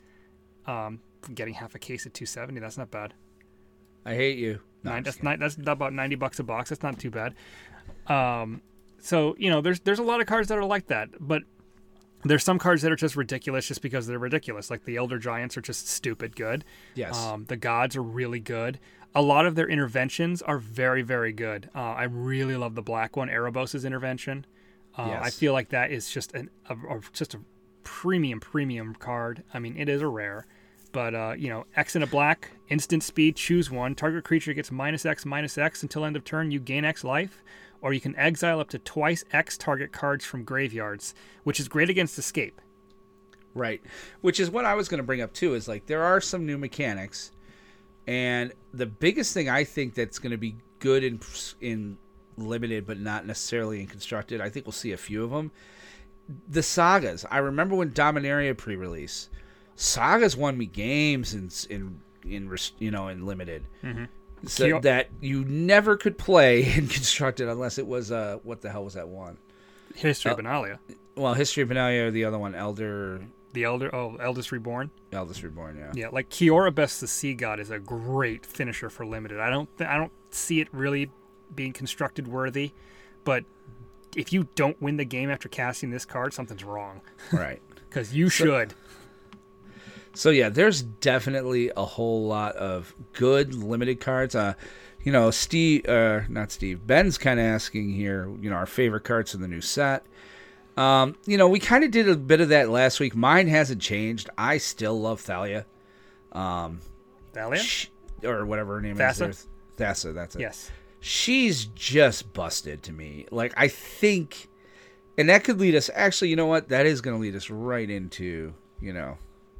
Um, getting half a case at two seventy. That's not bad. I hate you. No, I'm Nine, just that's nine, that's about ninety bucks a box. That's not too bad. Um, so you know, there's there's a lot of cards that are like that, but there's some cards that are just ridiculous just because they're ridiculous. Like the Elder Giants are just stupid good. Yes. Um, the Gods are really good. A lot of their interventions are very very good. Uh, I really love the black one, Erebos' intervention. Uh, Yes. I feel like that is just an a, a, just a premium premium card. I mean, it is a rare. But, uh, you know, X and a black, instant speed, choose one. Target creature gets minus X, minus X until end of turn. You gain X life. Or you can exile up to twice X target cards from graveyards, which is great against escape. Right. Which is what I was going to bring up, too, is like there are some new mechanics. And the biggest thing I think that's going to be good in in limited, but not necessarily in constructed, I think we'll see a few of them. The sagas. I remember when Dominaria pre-release, sagas won me games in in in you know in limited, Mm-hmm. so You- that you never could play in constructed unless it was uh what the hell was that one? History Uh, of Benalia. Well, History of Benalia or the other one, Elder The Elder, oh, Eldest Reborn. Eldest Reborn, yeah. Yeah, like Kiora Best the Sea God is a great finisher for limited. I don't, th- I don't see it really being constructed worthy, but if you don't win the game after casting this card, something's wrong. Right. Because you so, should. So yeah, there's definitely a whole lot of good limited cards. Uh, you know, Steve, uh, not Steve, Ben's kind of asking here, you know, our favorite cards in the new set. Um, you know, we kind of did a bit of that last week. Mine hasn't changed. I still love Thalia. Um, Thalia? Sh- or whatever her name Thassa? is. Thassa, that's it. Yes. She's just busted to me. Like, I think, and that could lead us, actually, you know what? That is going to lead us right into, you know.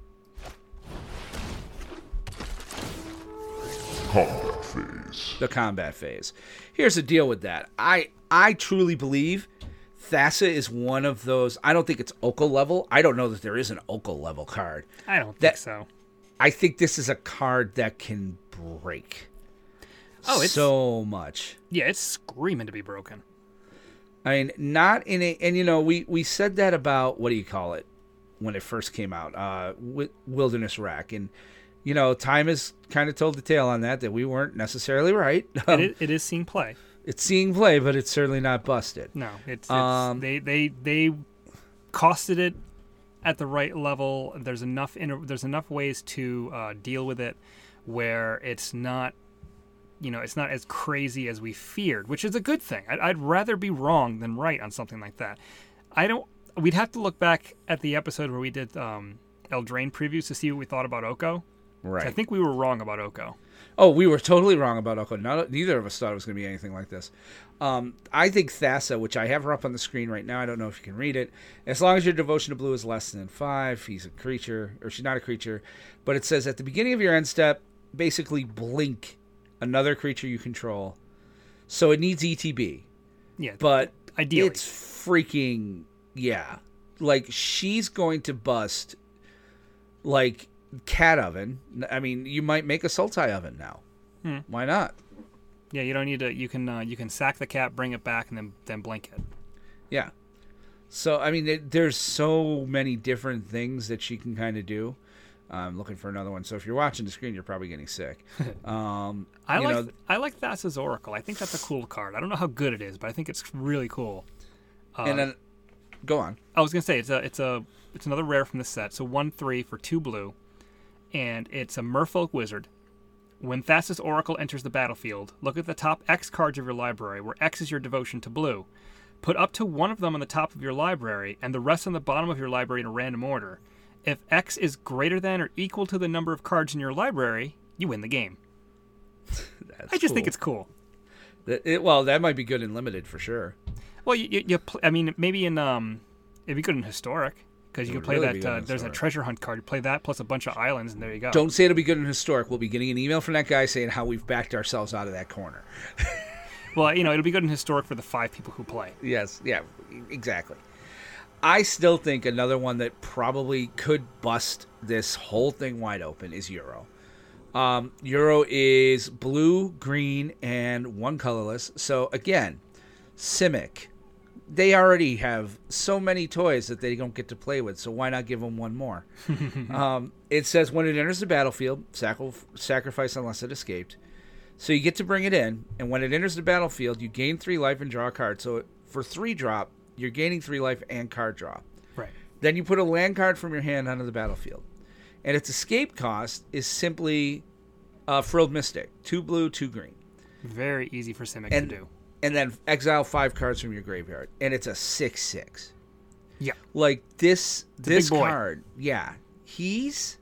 Combat phase. The combat phase. Here's the deal with that. I, I truly believe Thassa is one of those. I don't think it's Oko level. I don't know that there is an Oko level card. I don't that, think so. I think this is a card that can break. Oh, it's so much. Yeah, it's screaming to be broken. I mean, not in a, and you know, we, we said that about, what do you call it, when it first came out, uh, Wilderness Rack. And, you know, time has kind of told the tale on that, that we weren't necessarily right. Um, it, is, it is seeing play. It's seeing play, but it's certainly not busted. No, it's, it's Um, they, they, they costed it at the right level. There's enough, inter, there's enough ways to uh, deal with it where it's not, you know, it's not as crazy as we feared, which is a good thing. I'd, I'd rather be wrong than right on something like that. I don't. We'd have to look back at the episode where we did um, Eldraine previews to see what we thought about Oko. Right. I think we were wrong about Oko. Oh, we were totally wrong about Oko. Not, neither of us thought it was going to be anything like this. Um, I think Thassa, which I have her up on the screen right now, I don't know if you can read it. As long as your devotion to blue is less than five, he's a creature, or she's not a creature. But it says at the beginning of your end step, basically blink another creature you control. So it needs E T B. Yeah, but ideally. It's freaking, yeah. Like, she's going to bust, like, Cat Oven. I mean, you might make a Sultai Oven now. Hmm. Why not? Yeah, you don't need to. You can uh, you can sack the cat, bring it back, and then then blink it. Yeah. So I mean, it, there's so many different things that she can kind of do. I'm looking for another one. So if you're watching the screen, you're probably getting sick. Um, I you like know, I like Thassa's Oracle. I think that's a cool card. I don't know how good it is, but I think it's really cool. Uh, and then go on. I was gonna say it's a it's a it's another rare from the set. So one three for two blue, and it's a Merfolk Wizard. When Thassa's Oracle enters the battlefield, look at the top X cards of your library, where X is your devotion to blue. Put up to one of them on the top of your library, and the rest on the bottom of your library in a random order. If X is greater than or equal to the number of cards in your library, you win the game. I just cool. think it's cool. That, it, well, that might be good in limited for sure. Well, you, you, you pl- I mean, maybe in um, it'd be good in historic because you It could play would really be that. good Uh, in there's a Historic. treasure hunt card. You play that plus a bunch of islands, and there you go. Don't say it'll be good in historic. We'll be getting an email from that guy saying how we've backed ourselves out of that corner. Well, you know, it'll be good in historic for the five people who play. Yes, yeah, exactly. I still think another one that probably could bust this whole thing wide open is Euro. Um, Euro is blue, green, and one colorless. So again, Simic. They already have so many toys that they don't get to play with, so why not give them one more? um, it says when it enters the battlefield, sacri- sacrifice unless it escaped. So you get to bring it in, and when it enters the battlefield, you gain three life and draw a card. So for three drop, you're gaining three life and card draw. Right. Then you put a land card from your hand onto the battlefield. And its escape cost is simply uh, Frilled Mystic. Two blue, two green. Very easy for Simic And, to do. and then exile five cards from your graveyard. And it's a six six. Yeah. Like, this a this big boy. card, yeah. He's...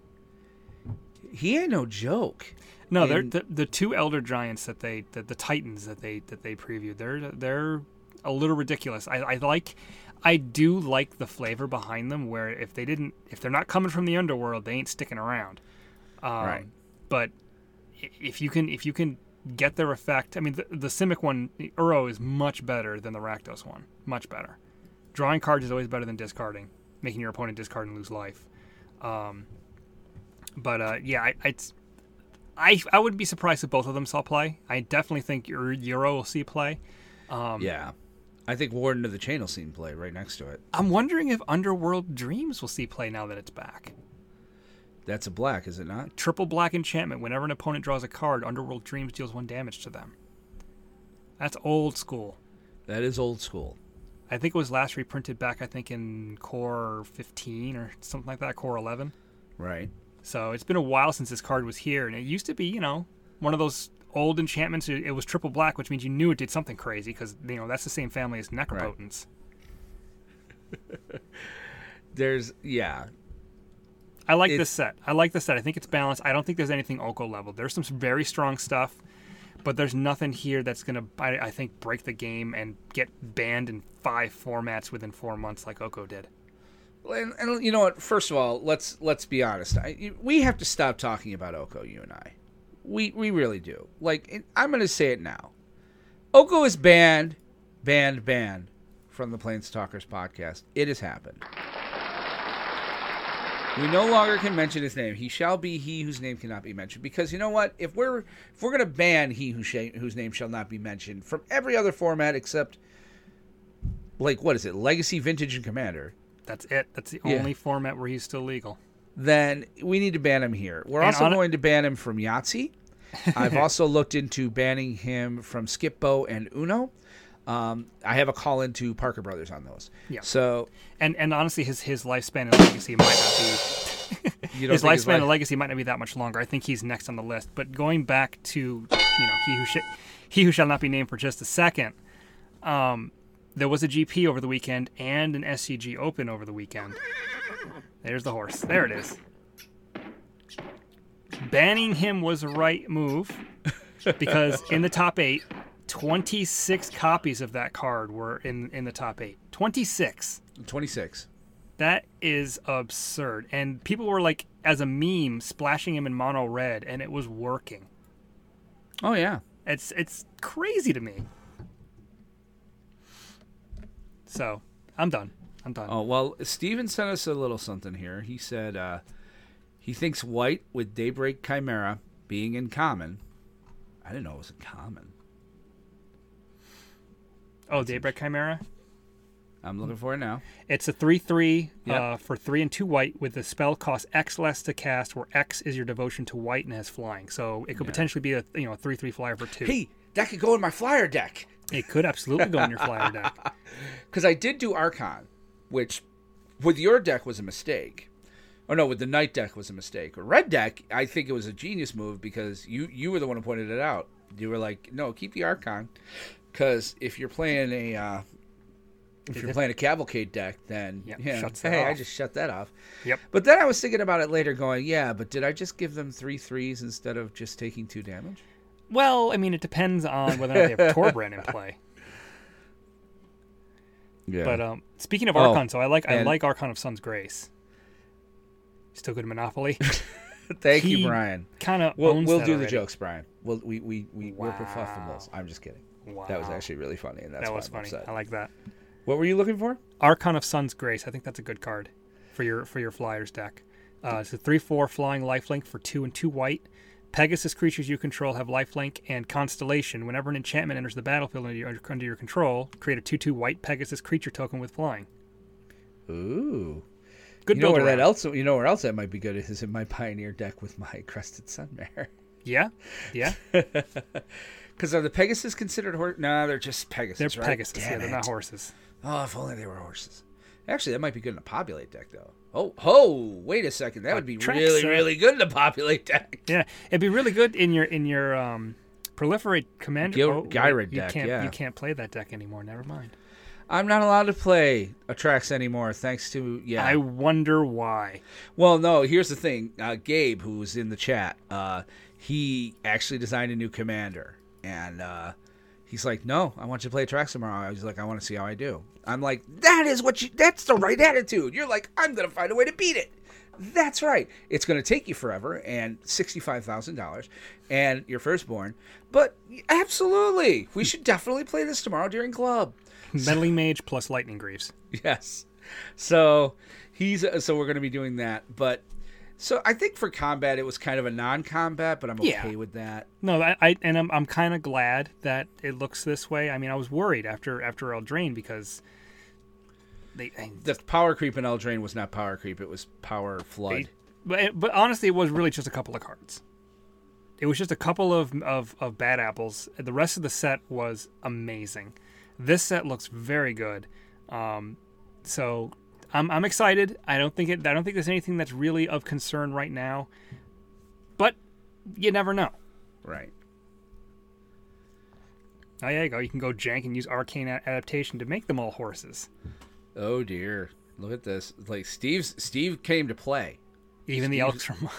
He ain't no joke. No, they're And- the, the two Elder Giants that they the, the Titans that they that they previewed. They're they're a little ridiculous. I, I like I do like the flavor behind them. Where if they didn't if they're not coming from the underworld, they ain't sticking around. Um, Right. But i- if you can if you can get their effect, I mean the, the Simic one, the Uro is much better than the Rakdos one. Much better. Drawing cards is always better than discarding, making your opponent discard and lose life. Um, but uh, yeah, I. I I, I wouldn't be surprised if both of them saw play. I definitely think your Euro will see play. Um, Yeah. I think Warden of the Chain will see him play right next to it. I'm wondering if Underworld Dreams will see play now that it's back. That's a black, is it not? Triple black enchantment. Whenever an opponent draws a card, Underworld Dreams deals one damage to them. That's old school. That is old school. I think it was last reprinted back, I think, in Core fifteen or something like that, Core eleven. Right. So it's been a while since this card was here, and it used to be, you know, one of those old enchantments. It was triple black, which means you knew it did something crazy, because, you know, that's the same family as Necropotence. Right. There's, yeah. I like it's, this set. I like this set. I think it's balanced. I don't think there's anything Oko level. There's some very strong stuff, but there's nothing here that's going to, I, I think, break the game and get banned in five formats within four months like Oko did. And, and you know what? First of all, let's let's be honest. I, we have to stop talking about Oko, you and I. We we really do. Like, I'm going to say it now. Oko is banned, banned, banned from the Planestalkers podcast. It has happened. We no longer can mention his name. He shall be he whose name cannot be mentioned. Because you know what? If we're if we're going to ban he who sh- whose name shall not be mentioned from every other format except, like, what is it? Legacy, Vintage, and Commander. That's it. That's the Yeah. only format where he's still legal. Then we need to ban him here. We're And also on- going to ban him from Yahtzee. I've also looked into banning him from Skip-Bo and Uno. Um, I have a call into Parker Brothers on those. Yeah. So And and honestly, his his lifespan and legacy might not be. you don't his think lifespan life- and legacy might not be that much longer. I think he's next on the list. But going back to, you know, he who sh- he who shall not be named for just a second. Um, there was a G P over the weekend and an S C G Open over the weekend. There's the horse. There it is. Banning him was the right move because in the top eight, twenty-six copies of that card were in, in the top eight. twenty-six. twenty-six. That is absurd. And people were like, as a meme, splashing him in mono red, and it was working. Oh, yeah. It's it's crazy to me. So, I'm done. I'm done. Oh, well, Steven sent us a little something here. He said uh, he thinks white with Daybreak Chimera being in common. I didn't know it was in common. Oh, Daybreak Chimera? I'm looking for it now. It's a three three Yep. uh, for three and two white with the spell cost X less to cast, where X is your devotion to white and has flying. So it could Yeah. potentially be a you know a three three flyer for two. Hey, that could go in my flyer deck. It could absolutely go in your flyer deck. Because I did do Archon, which with your deck was a mistake. Oh, no, with the Knight deck was a mistake. Or Red deck, I think it was a genius move because you, you were the one who pointed it out. You were like, no, keep the Archon. Because if you're playing a... Uh, If you're playing a Cavalcade deck, then Yep, yeah, shuts that hey, I off. just shut that off. Yep. But then I was thinking about it later, going, yeah, but did I just give them three threes instead of just taking two damage? Well, I mean, it depends on whether or not they have Torbrand in play. Yeah. But um, speaking of Oh, Archon, so I like I and- like Archon of Sun's Grace. Still good at Monopoly. Thank he you, Brian. Kind of We'll owns we'll that do the already. jokes, Brian. We'll, we we we we're Wow. professionals. I'm just kidding. Wow. That was actually really funny, and that's that why was I'm funny. upset. I like that. What were you looking for? Archon of Sun's Grace. I think that's a good card for your for your Flyers deck. Uh, it's a three four flying lifelink for two and two white. Pegasus creatures you control have lifelink and Constellation. Whenever an enchantment enters the battlefield under your, under your control, create a two two white Pegasus creature token with flying. Ooh. Good you know build where around. that else? You know where else that might be good is in my Pioneer deck with my Crested Sunmare. Yeah, yeah. Because are the Pegasus considered horse? No, they're just Pegasus. They're right? Pegasus. Damn Yeah, they're it. not horses. Oh, if only they were horses. Actually, that might be good in a populate deck, though. Oh, oh, wait a second. That would be Trax, really, uh, really good in a populate deck. Yeah, it'd be really good in your in your um, proliferate commander. Gil- oh, wait, Gyrad you deck, Can't, yeah. You can't play that deck anymore. Never mind. I'm not allowed to play Atrax anymore, thanks to yeah. I wonder why. Well, no. Here's the thing. Uh, Gabe, who was in the chat, uh, he actually designed a new commander, and uh, he's like, "No, I want you to play Atrax tomorrow." I was like, "I want to see how I do." I'm like, "That is what you. That's the right attitude." You're like, "I'm gonna find a way to beat it." That's right. It's going to take you forever and sixty-five thousand dollars and your firstborn. But absolutely, we should definitely play this tomorrow during club. Meddling Mage plus Lightning Greaves. Yes. So he's so we're going to be doing that. But So I think for combat, it was kind of a non-combat, but I'm okay Yeah. with that. No, I, I and I'm I'm kind of glad that it looks this way. I mean, I was worried after after Eldraine because they, I, The power creep in Eldraine was not power creep; it was power flood. they but but honestly, it was really just a couple of cards. It was just a couple of, of, of bad apples. The rest of the set was amazing. This set looks very good. Um, so I'm I'm excited. I don't think it. I don't think there's anything that's really of concern right now. But you never know. Right. Oh, yeah, you go. You can go jank and use Arcane a- Adaptation to make them all horses. Oh dear! Look at this. Like Steve's Steve came to play. Even the elks from.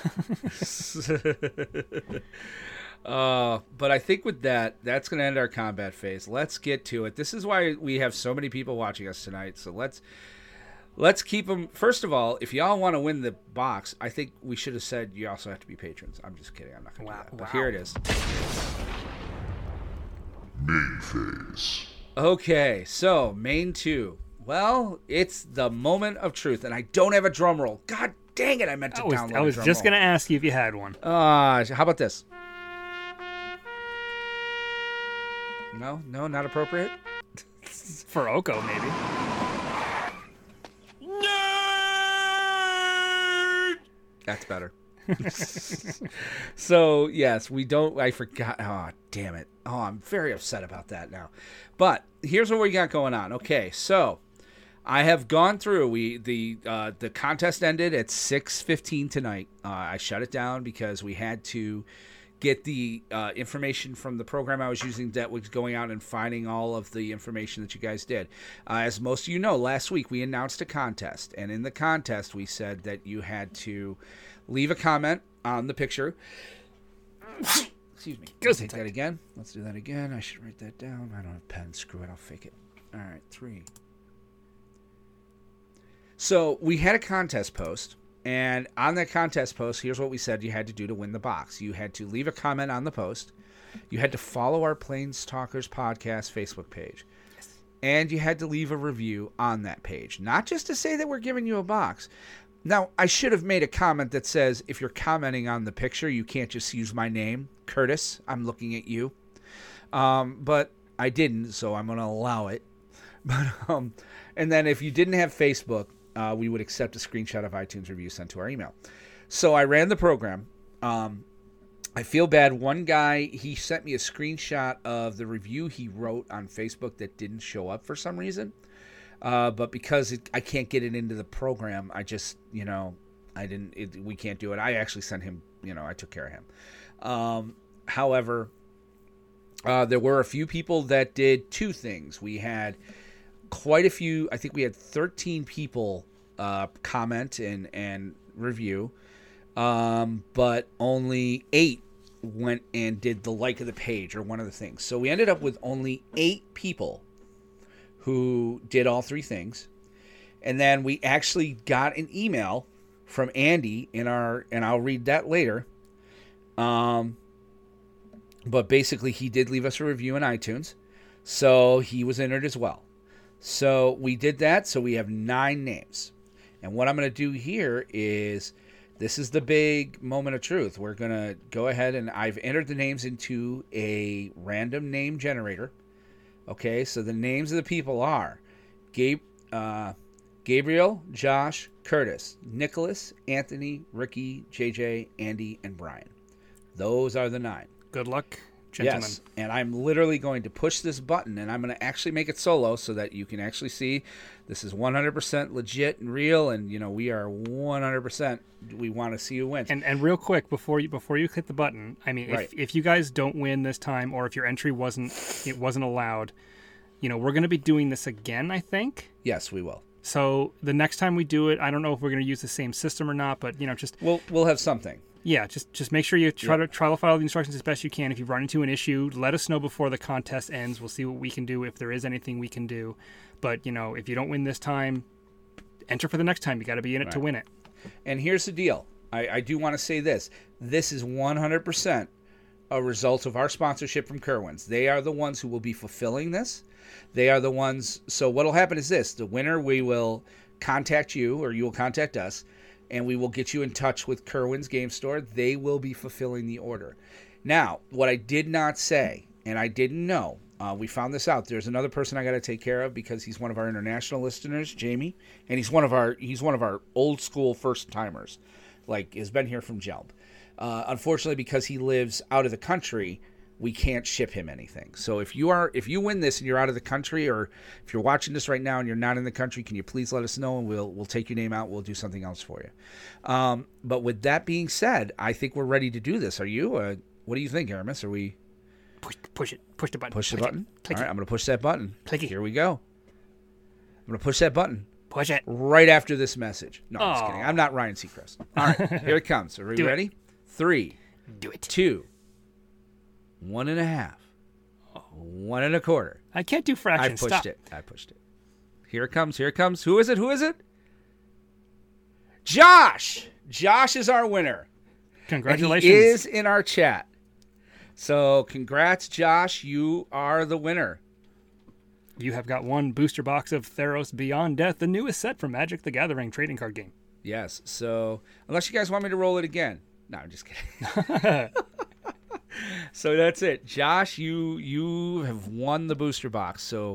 uh, but I think with that, that's going to end our combat phase. Let's get to it. This is why we have so many people watching us tonight. So let's let's keep them. First of all, if y'all want to win the box, I think we should have said you also have to be patrons. I'm just kidding. I'm not going to Wow, do that. But wow. here it is. Main phase. Okay, so main two. Well, it's the moment of truth, and I don't have a drum roll. God dang it! I meant to I was, download. I was a drum just roll. going to ask you if you had one. Uh, how about this? No, no, not appropriate. For Oko, maybe. That's better. So yes, we don't. I forgot. Oh, damn it. Oh, I'm very upset about that now. But here's what we got going on. Okay, so I have gone through. We the uh, the contest ended at six fifteen tonight. Uh, I shut it down because we had to get the uh, information from the program I was using that was going out and finding all of the information that you guys did. Uh, as most of you know, last week we announced a contest, and in the contest we said that you had to leave a comment on the picture. Excuse me. Let's take that again. Let's do that again. I should write that down. I don't have a pen. Screw it. I'll fake it. All right, three. So we had a contest post, and on that contest post, here's what we said you had to do to win the box. You had to leave a comment on the post. You had to follow our Planestalkers podcast Facebook page. Yes. And you had to leave a review on that page. Not just to say that we're giving you a box. Now, I should have made a comment that says, if you're commenting on the picture, you can't just use my name. Curtis, I'm looking at you. Um, but I didn't, so I'm going to allow it. But um, and then if you didn't have Facebook, uh, we would accept a screenshot of iTunes review sent to our email. So I ran the program. Um, I feel bad. One guy, he sent me a screenshot of the review he wrote on Facebook that didn't show up for some reason. Uh, but because it, I can't get it into the program, I just, you know, I didn't, it, we can't do it. I actually sent him, you know, I took care of him. Um, however, uh, there were a few people that did two things. We had quite a few, I think we had thirteen people uh, comment and, and review, um, but only eight went and did the like of the page or one of the things. So we ended up with only eight people who did all three things. And then we actually got an email from Andy in our, and I'll read that later. Um, but basically he did leave us a review in iTunes. So he was entered as well. So we did that. So we have nine names. And what I'm going to do here is, this is the big moment of truth. We're going to go ahead and I've entered the names into a random name generator. Okay, so the names of the people are Gabe, uh, Gabriel, Josh, Curtis, Nicholas, Anthony, Ricky, J J, Andy, and Brian. Those are the nine. Good luck, gentlemen. Yes, and I'm literally going to push this button, and I'm going to actually make it solo so that you can actually see this is one hundred percent legit and real, and, you know, we are one hundred percent, we want to see who wins. And and real quick, before you before you hit the button, I mean, Right. if, if you guys don't win this time, or if your entry wasn't it wasn't allowed, you know, we're going to be doing this again, I think. Yes, we will. So the next time we do it, I don't know if we're going to use the same system or not, but, you know, just... We'll, we'll have something. Yeah, just just make sure you try Yeah. to try to follow the instructions as best you can. If you run into an issue, let us know before the contest ends. We'll see what we can do, if there is anything we can do. But, you know, if you don't win this time, enter for the next time. You got to be in it Right. to win it. And here's the deal. I, I do want to say this. This is one hundred percent a result of our sponsorship from Kerwin's. They are the ones who will be fulfilling this. They are the ones. So what will happen is this. The winner, we will contact you, or you will contact us, and we will get you in touch with Kerwin's Game Store. They will be fulfilling the order. Now, what I did not say, and I didn't know, uh, we found this out. There's another person I got to take care of because he's one of our international listeners, Jamie, and he's one of our he's one of our old school first timers, like has been here from Jelb. Uh, unfortunately, because he lives out of the country, we can't ship him anything. So if you are if you win this and you're out of the country, or if you're watching this right now and you're not in the country, can you please let us know, and we'll we'll take your name out. We'll do something else for you. Um, but with that being said, I think we're ready to do this. Are you? Uh, what do you think, Aramis? Are we? Push, push it. Push the button. Push the Click button? It. Click All right, it. I'm going to push that button. Click it. Here we go. I'm going to push that button. Push it. Right after this message. No, I'm just Aw. kidding. I'm not Ryan Seacrest. All right, here it comes. Are we Do it. ready? Three, Do it. two, one and a half, one and a quarter. I can't do I fractions. pushed Stop. it. I pushed it. Here it comes. Here it comes. Who is it? Who is it? Josh. Josh is our winner. Congratulations. And he is in our chat. So congrats, Josh. You are the winner. You have got one booster box of Theros Beyond Death, the newest set from Magic the Gathering trading card game. Yes. So unless you guys want me to roll it again. No, I'm just kidding. So that's it. Josh, you you have won the booster box. So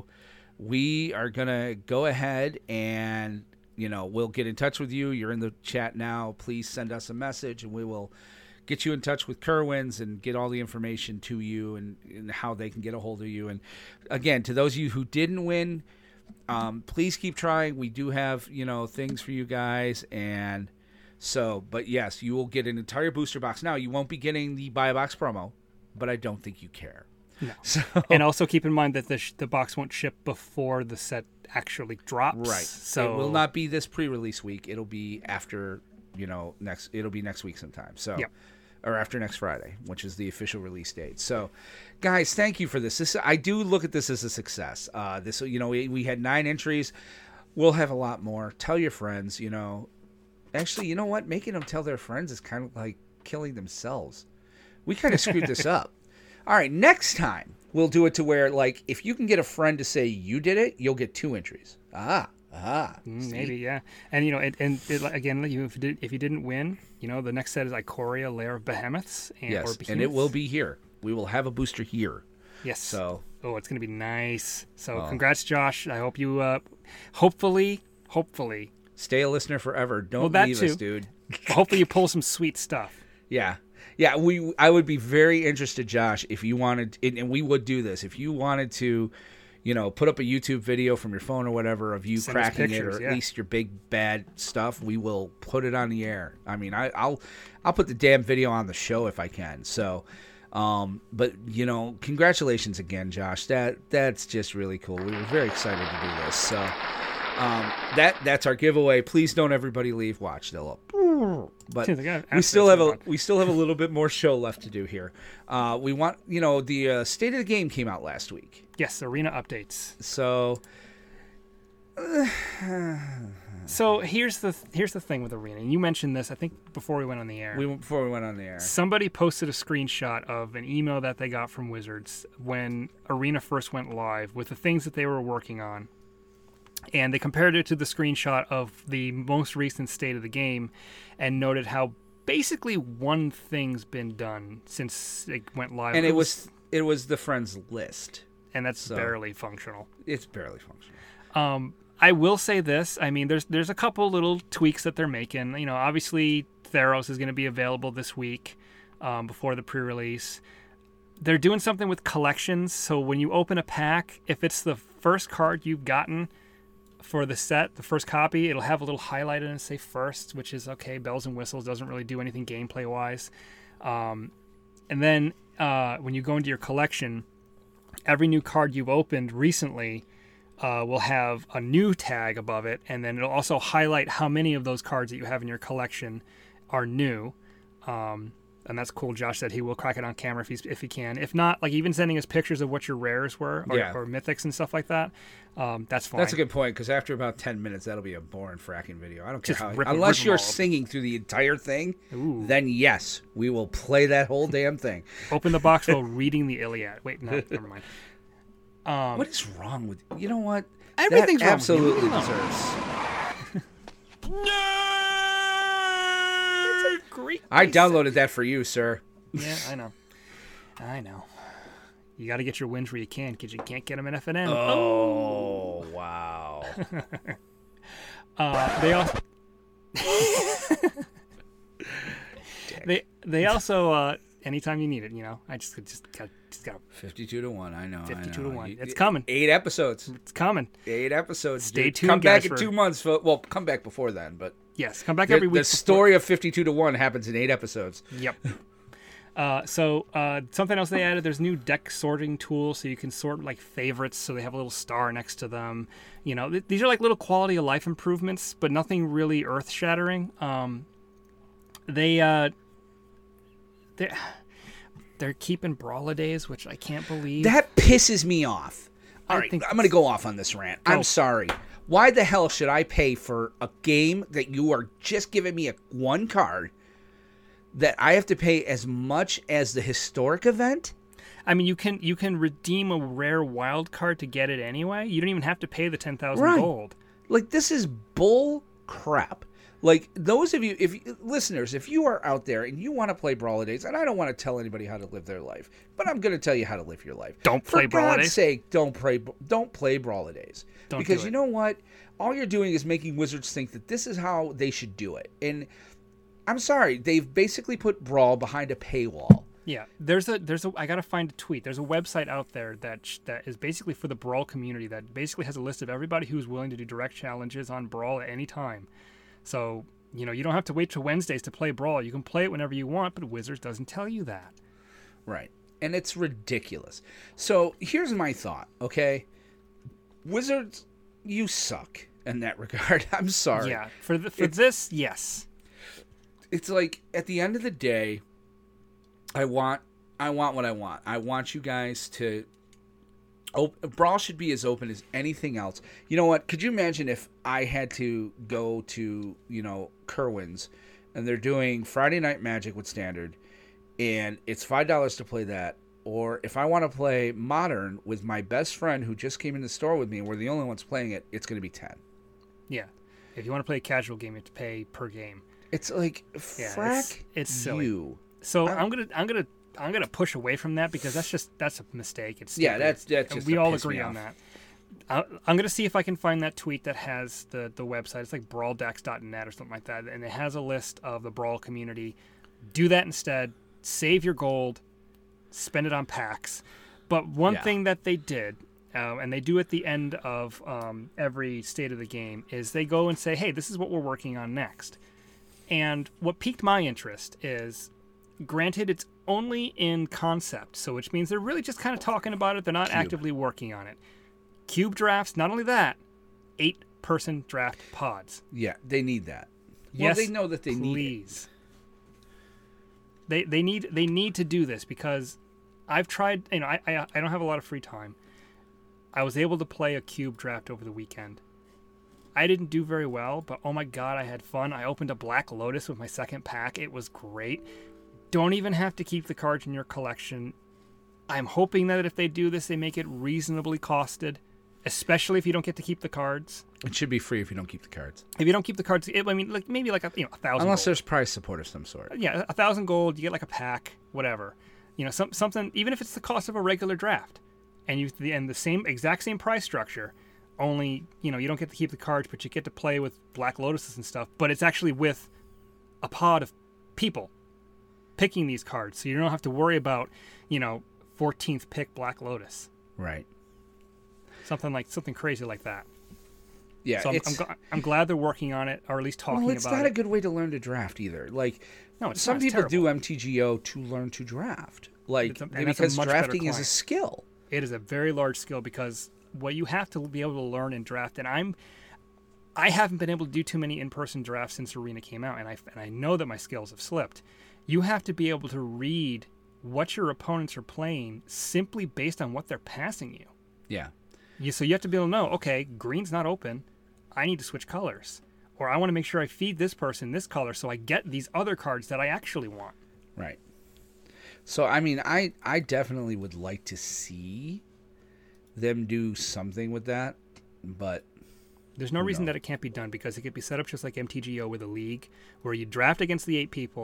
we are going to go ahead and, you know, we'll get in touch with you. You're in the chat now. Please send us a message and we will get you in touch with Kerwin's and get all the information to you and, and how they can get a hold of you. And again, to those of you who didn't win, um, please keep trying. We do have, you know, things for you guys. And so, but yes, you will get an entire booster box. Now, you won't be getting the buy a box promo, but I don't think you care. No. So, And also keep in mind that the, sh- the box won't ship before the set actually drops. right. So It will not be this pre-release week. It'll be after, you know, next, it'll be next week sometime. So, Yep. or after next Friday, which is the official release date. So, guys, thank you for this. This I do look at this as a success. Uh, this, you know, we, we had nine entries. We'll have a lot more. Tell your friends, you know. Actually, you know what? Making them tell their friends is kind of like killing themselves. We kind of screwed this up. All right, next time we'll do it to where, like, if you can get a friend to say you did it, you'll get two entries. Ah, ah. Mm, see? maybe, yeah. And, you know, it, and it, again, you, if, you did, if you didn't win, you know, the next set is Ikoria, Lair of Behemoths. And, Yes, or and it Behemoths. will be here. We will have a booster here. Yes. So, Oh, it's going to be nice. So Oh. congrats, Josh. I hope you, uh, hopefully, hopefully, stay a listener forever. Don't Well, that leave too. us, dude. hopefully you pull some sweet stuff. Yeah. Yeah, we. I would be very interested, Josh, if you wanted, and and we would do this, if you wanted to, you know, put up a YouTube video from your phone or whatever of you Send us cracking it, pictures, or yeah. at least your big bad stuff, we will put it on the air. I mean, I, I'll I'll put the damn video on the show if I can. So, um, but you know, congratulations again, Josh. That that's just really cool. We were very excited to do this. So, um, that that's our giveaway. Please don't everybody leave. Watch, they'll up. But Dude, they got we still have a assets we still have a little bit more show left to do here. Uh, we want you know the uh, state of the game came out last week, Yes, arena updates. so So here's the here's the thing with arena. And you mentioned this, I think, before we went on the air. we before we went on the air. Somebody posted a screenshot of an email that they got from Wizards when Arena first went live with the things that they were working on. And they compared it to the screenshot of the most recent state of the game and noted how basically one thing's been done since it went live. And it was it was the friends list. and that's so- barely functional. It's barely functional. Um, I will say this. I mean, there's there's a couple little tweaks that they're making. You know, obviously Theros is going to be available this week um, before the pre-release. They're doing something with collections. So when you open a pack, if it's the first card you've gotten for the set, the first copy, it'll have a little highlight in it, say first, which is okay, bells and whistles, doesn't really do anything gameplay-wise. Um, and then uh, when you go into your collection, every new card you've opened recently uh, will have a new tag above it, and then it'll also highlight how many of those cards that you have in your collection are new. Um, and that's cool. Josh said he will crack it on camera if he's if he can. If not, like even sending us pictures of what your rares were or, Yeah. or mythics and stuff like that, um, that's fine. That's a good point, because after about ten minutes, that'll be a boring fracking video. I don't care Just how. rip 'em- unless rip 'em you're all up. singing through the entire thing, Ooh. then yes, we will play that whole damn thing. Open the box while reading the Iliad. Wait, no, never mind. Um, What is wrong with you? know what? Everything's that wrong with you. absolutely No. deserves. Three. I downloaded that for you, sir. Yeah, I know. I know. You got to get your wins where you can, because you can't get them in F N M. Oh, oh. Wow. uh, they also. they they also uh, anytime you need it, you know. I just just got just got fifty-two to one. I know. Fifty-two I know. to one. You, it's coming. Eight episodes. It's coming. Eight episodes. Stay dude. tuned. Come back guys, in for... two months. For, well, come back before then, but yes, come back the, every week. The story before... of fifty-two to one happens in eight episodes. Yep. Uh, so uh, something else they added, there's new deck sorting tools, so you can sort like favorites, so they have a little star next to them. You know, th- these are like little quality of life improvements, but nothing really earth shattering. Um, they uh, they they're keeping Brawler Days, which I can't believe. That pisses me off. All I right, think I'm going to go off on this rant. Go. I'm sorry. Why the hell should I pay for a game that you are just giving me a one card? That I have to pay as much as the historic event? I mean, you can you can redeem a rare wild card to get it anyway. You don't even have to pay the ten thousand right. gold. Like, this is bull crap. Like, those of you, if you, listeners, if you are out there and you want to play Brawler Days, and I don't want to tell anybody how to live their life, but I'm going to tell you how to live your life. Don't play For Brawler God's Days. sake, don't play don't play Brawler Days. Don't because do you it. know what? All you're doing is making Wizards think that this is how they should do it. And I'm sorry, they've basically put Brawl behind a paywall. Yeah, there's a there's a I gotta find a tweet. There's a website out there that sh- that is basically for the Brawl community that basically has a list of everybody who's willing to do direct challenges on Brawl at any time. So you know you don't have to wait till Wednesdays to play Brawl. You can play it whenever you want, but Wizards doesn't tell you that. Right, and it's ridiculous. So here's my thought. Okay, Wizards, you suck in that regard. I'm sorry. Yeah, for the, for this, yes. It's like at the end of the day, I want I want what I want. I want you guys to. Op- Brawl should be as open as anything else. You know what? Could you imagine if I had to go to you know Kerwin's, and they're doing Friday Night Magic with Standard, and it's five dollars to play that, or if I want to play Modern with my best friend who just came in the store with me, and we're the only ones playing it, it's going to be ten. Yeah, if you want to play a casual game, you have to pay per game. It's like Yeah, frack it's, it's silly. you. So I'm- I'm gonna I'm gonna I'm gonna push away from that because that's just that's a mistake. It's Yeah, stupid. that's- that's And just we to all piss agree me on off. that. I, I'm gonna see if I can find that tweet that has the the website. It's like brawl decks dot net or something like that, and it has a list of the Brawl community. Do that instead. Save your gold. Spend it on packs. But one Yeah. thing that they did, uh, and they do at the end of um, every state of the game, is they go and say, "Hey, this is what we're working on next." And what piqued my interest is, granted, it's only in concept, so which means they're really just kind of talking about it. They're not Cube. actively working on it. Cube drafts, not only that, eight-person draft pods. Yeah, they need that. Yes, well, they know that they need it. please. They they need they need to do this because I've tried. You know, I, I I don't have a lot of free time. I was able to play a cube draft over the weekend. I didn't do very well, but oh my god, I had fun. I opened a Black Lotus with my second pack. It was great. Don't even have to keep the cards in your collection. I'm hoping that if they do this, they make it reasonably costed, especially if you don't get to keep the cards. It should be free if you don't keep the cards. If you don't keep the cards, it, I mean, like maybe like a you know a thousand. Unless gold. there's price support of some sort. Yeah, a thousand gold, you get like a pack, whatever. You know, some something. Even if it's the cost of a regular draft, and you the and the same exact same price structure, only you know you don't get to keep the cards, but you get to play with Black Lotuses and stuff. But it's actually with a pod of people picking these cards, so you don't have to worry about you know fourteenth pick Black Lotus, Right. something like something crazy like that. Yeah, So I'm, it's, I'm, gl- I'm glad they're working on it, or at least talking well, it's about not it. a good way to learn to draft either. Like, No, it's some not. It's people do terrible. M T G O to learn to draft. Like, It's a- and that's a because much better drafting is a client. skill. It is a very large skill because what you have to be able to learn in draft, and I'm, I haven't been able to do too many in-person drafts since Arena came out, and I and I know that my skills have slipped. You have to be able to read what your opponents are playing simply based on what they're passing you. Yeah. You so you have to be able to know, okay, green's not open, I need to switch colors, or I want to make sure I feed this person this color so I get these other cards that I actually want. Right. So, I mean, I, I definitely would like to see them do something with that, but There's no reason No. that it can't be done because it could be set up just like M T G O with a league where you draft against the eight people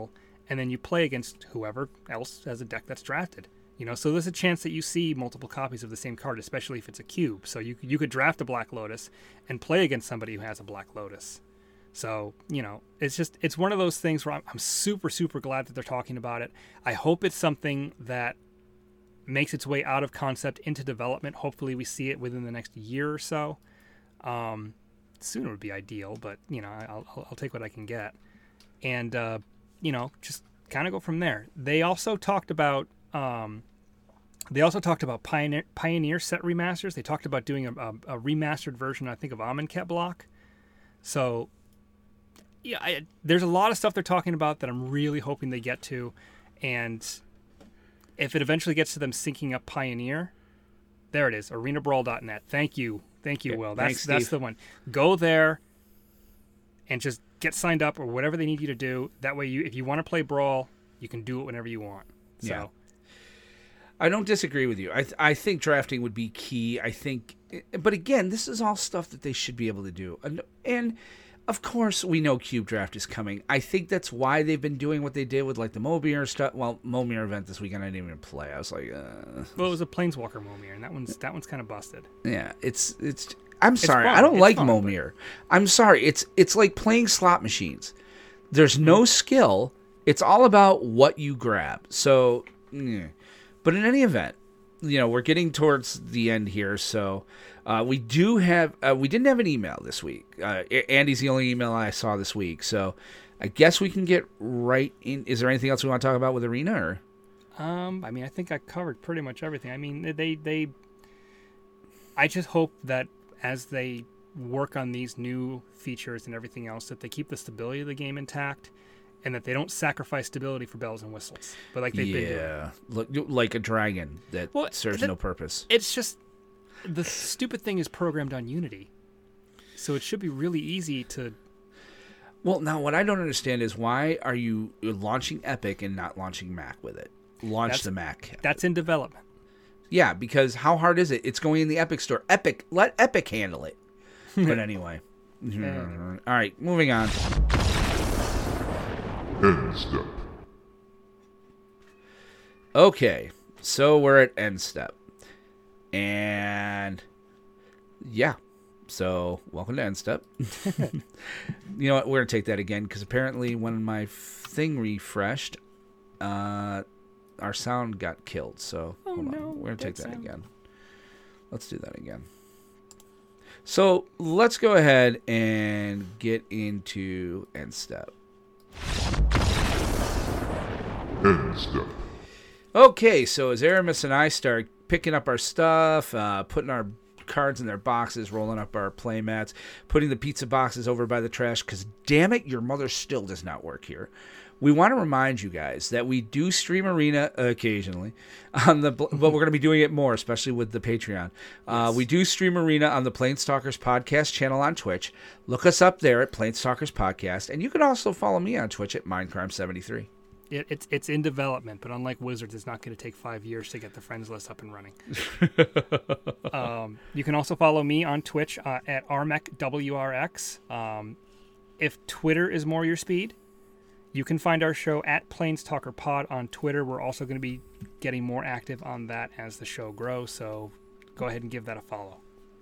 and then you play against whoever else has a deck that's drafted. You know, so there's a chance that you see multiple copies of the same card, especially if it's a cube. So you you could draft a Black Lotus and play against somebody who has a Black Lotus. So, you know, it's just, it's one of those things where I'm, I'm super, super glad that they're talking about it. I hope it's something that makes its way out of concept into development. Hopefully we see it within the next year or so. Um, sooner would be ideal, but, you know, I'll, I'll, I'll take what I can get. And, uh, you know, just kind of go from there. They also talked about, um, they also talked about Pioneer, Pioneer set remasters. They talked about doing a, a, a remastered version, I think, of Amonkhet Block. So, yeah, I, there's a lot of stuff they're talking about that I'm really hoping they get to. And if it eventually gets to them syncing up Pioneer, there it is, arena brawl dot net. Thank you. Thank you, Okay, Will. That's thanks, that's Steve. the one. Go there and just get signed up or whatever they need you to do. That way, you if you want to play Brawl, you can do it whenever you want. So. Yeah. I don't disagree with you. I th- I think drafting would be key. I think, but again, this is all stuff that they should be able to do. And, and of course, we know Cube Draft is coming. I think that's why they've been doing what they did with like the Momir stuff. Well, Momir event this weekend, I didn't even play. I was like, uh. Well, it was a Planeswalker Momir, and that one's that one's kind of busted. Yeah, it's it's. I'm sorry, fun. I don't It's like fun, Momir. I'm sorry. It's it's like playing slot machines. There's no skill. It's all about what you grab. So, mm. But in any event, you know, we're getting towards the end here, so uh, we do have uh, we didn't have an email this week. Uh, Andy's the only email I saw this week, so I guess we can get right in. Is there anything else we want to talk about with Arena? Or? Um, I mean, I think I covered pretty much everything. I mean, they they. I just hope that as they work on these new features and everything else, that they keep the stability of the game intact. And that they don't sacrifice stability for bells and whistles, but like they've yeah. been doing. Yeah, look like a dragon that Well, serves that- no purpose. It's just the stupid thing is programmed on Unity, so it should be really easy to. Well, now what I don't understand is why are you launching Epic and not launching Mac with it? Launch That's- the Mac. That's in development. Yeah, because how hard is it? It's going in the Epic store. Epic, let Epic handle it. But anyway. All right, moving on. End step. Okay, so we're at end step. And yeah, so welcome to end step. You know what? We're going to take that again because apparently when my thing refreshed, uh, our sound got killed. So Oh, hold on. no, We're going to take that that sound. again. Let's do that again. So let's go ahead and get into end step. End step. Okay, so as Aramis and I start picking up our stuff, uh, putting our cards in their boxes, rolling up our play mats, putting the pizza boxes over by the trash, because damn it, your mother still does not work here. We want to remind you guys that we do stream Arena occasionally, on the, but we're going to be doing it more, especially with the Patreon. Uh, Yes. We do stream Arena on the Planestalkers Podcast channel on Twitch. Look us up there at Planestalkers Podcast, and you can also follow me on Twitch at Mindcrime seventy-three. It, it's it's in development, but unlike Wizards, it's not going to take five years to get the friends list up and running. um, you can also follow me on Twitch uh, at RMECWRX. Um, if Twitter is more your speed, you can find our show at Planestalker Pod on Twitter. We're also going to be getting more active on that as the show grows, so go ahead and give that a follow.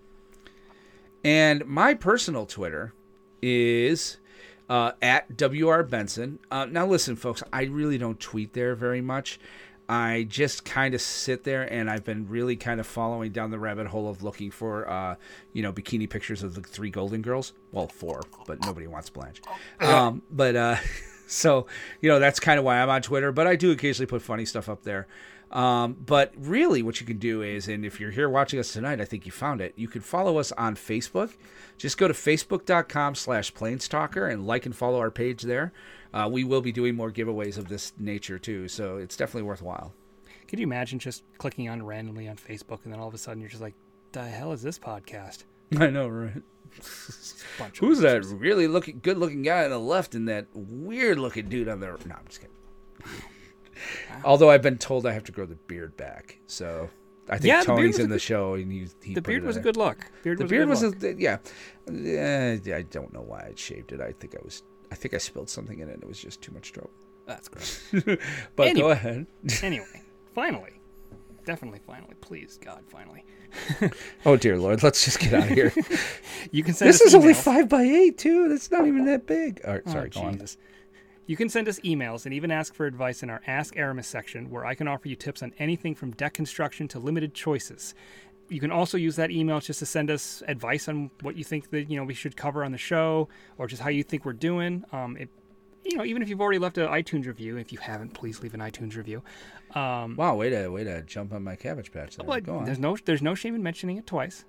And my personal Twitter is uh, at W R Benson. Uh, now, listen, folks, I really don't tweet there very much. I just kind of sit there, and I've been really kind of following down the rabbit hole of looking for, uh, you know, bikini pictures of the three Golden Girls. Well, four, but nobody wants Blanche. Um, but uh, so, you know, that's kind of why I'm on Twitter. But I do occasionally put funny stuff up there. Um, but really what you can do is, and if you're here watching us tonight, I think you found it. You can follow us on Facebook. Just go to facebook.com slash Planestalker and like and follow our page there. Uh, we will be doing more giveaways of this nature too, so it's definitely worthwhile. Could you imagine just clicking on randomly on Facebook and then all of a sudden you're just like, the hell is this podcast? I know, right? Bunch of Who's that losers. really looking, good-looking guy on the left and that weird-looking dude on the... No, I'm just kidding. Although I've been told I have to grow the beard back, so I think Yeah, the beard Tony's was a in the good- show and he, he The put beard it was a in. good look. Beard The was beard a was, good look. a, yeah. Uh, I don't know why I shaved it. I think I was, I think I spilled something in it. And it was just too much trouble. That's gross. But Anyway. go ahead. Anyway, finally. Definitely finally. Please, God, finally. Oh, dear Lord. Let's just get out of here. You can send This us is only emails. five by eight, too. That's not even that big. All right, Oh, sorry, go on. Jesus. You can send us emails and even ask for advice in our Ask Aramis section, where I can offer you tips on anything from deck construction to limited choices. You can also use that email just to send us advice on what you think that you know we should cover on the show, or just how you think we're doing. Um, it, you know, even if you've already left an iTunes review, if you haven't, please leave an iTunes review. Um, Wow, way to way to jump on my Cabbage Patch there. but Go on. there's no there's no shame in mentioning it twice.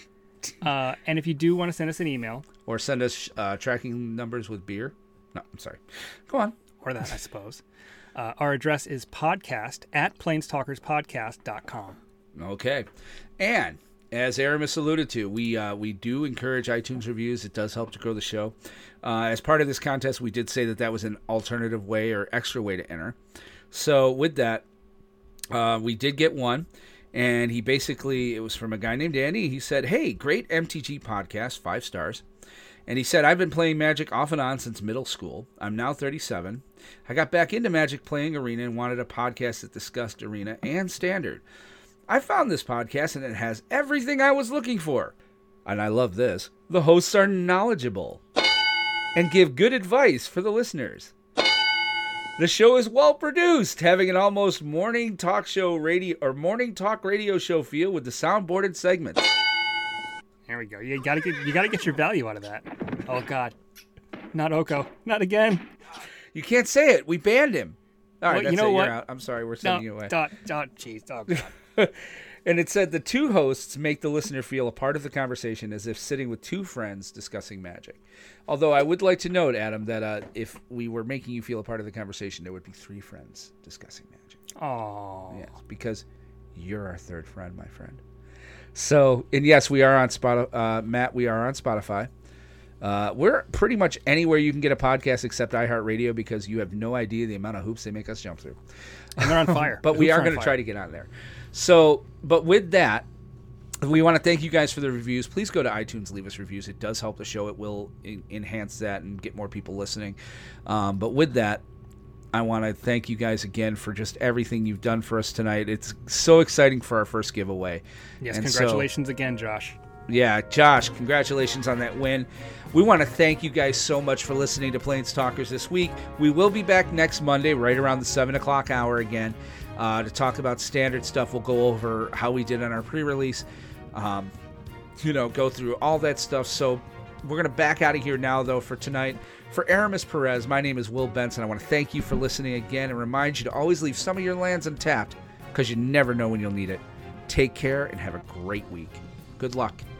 uh, and if you do want to send us an email, Or send us uh, tracking numbers with beer. No, I'm sorry. Go on. or that I suppose, uh, our address is podcast at planestalkerspodcast dot com. Okay. And as Aramis alluded to, we uh, we do encourage iTunes reviews. It does help to grow the show. Uh, as part of this contest, we did say that that was an alternative way or extra way to enter. So with that, uh, we did get one. And he basically, it was from a guy named Andy. He said, hey, great M T G podcast, five stars. And he said, I've been playing Magic off and on since middle school. I'm now thirty-seven. I got back into Magic playing Arena and wanted a podcast that discussed Arena and Standard. I found this podcast and it has everything I was looking for. And I love this. The hosts are knowledgeable and give good advice for the listeners. The show is well produced, having an almost morning talk show radio or morning talk radio show feel with the soundboarded segments. There we go. You gotta get you gotta get your value out of that. Oh God, not Oko, not again. You can't say it. We banned him. All right, Well, that's you know it. what? You're out. I'm sorry. We're No, sending you away. dot dot. Jeez, oh God. And it said the two hosts make the listener feel a part of the conversation as if sitting with two friends discussing Magic. Although I would like to note, Adam, that uh, if we were making you feel a part of the conversation, there would be three friends discussing Magic. Oh. Yes, because you're our third friend, my friend. So, and yes, we are on Spotify. Uh, Matt, we are on Spotify. Uh, we're pretty much anywhere you can get a podcast except iHeartRadio because you have no idea the amount of hoops they make us jump through. And they're on fire. But The we hoops are on going to fire. try to get on there. So, but with that, we want to thank you guys for the reviews. Please go to iTunes, leave us reviews. It does help the show. It will en- enhance that and get more people listening. Um, but with that, I want to thank you guys again for just everything you've done for us tonight. It's so exciting for our first giveaway. Yes, And so- congratulations again, Josh. yeah, Josh, congratulations on that win. We want to thank you guys so much for listening to Plains Talkers this week. We will be back next Monday, right around the seven o'clock hour again, uh, to talk about standard stuff. We'll go over how we did on our pre-release, um, you know, go through all that stuff. So we're going to back out of here now, though, for tonight. For Aramis Perez, my name is Will Benson. I want to thank you for listening again and remind you to always leave some of your lands untapped because you never know when you'll need it. Take care and have a great week. Good luck.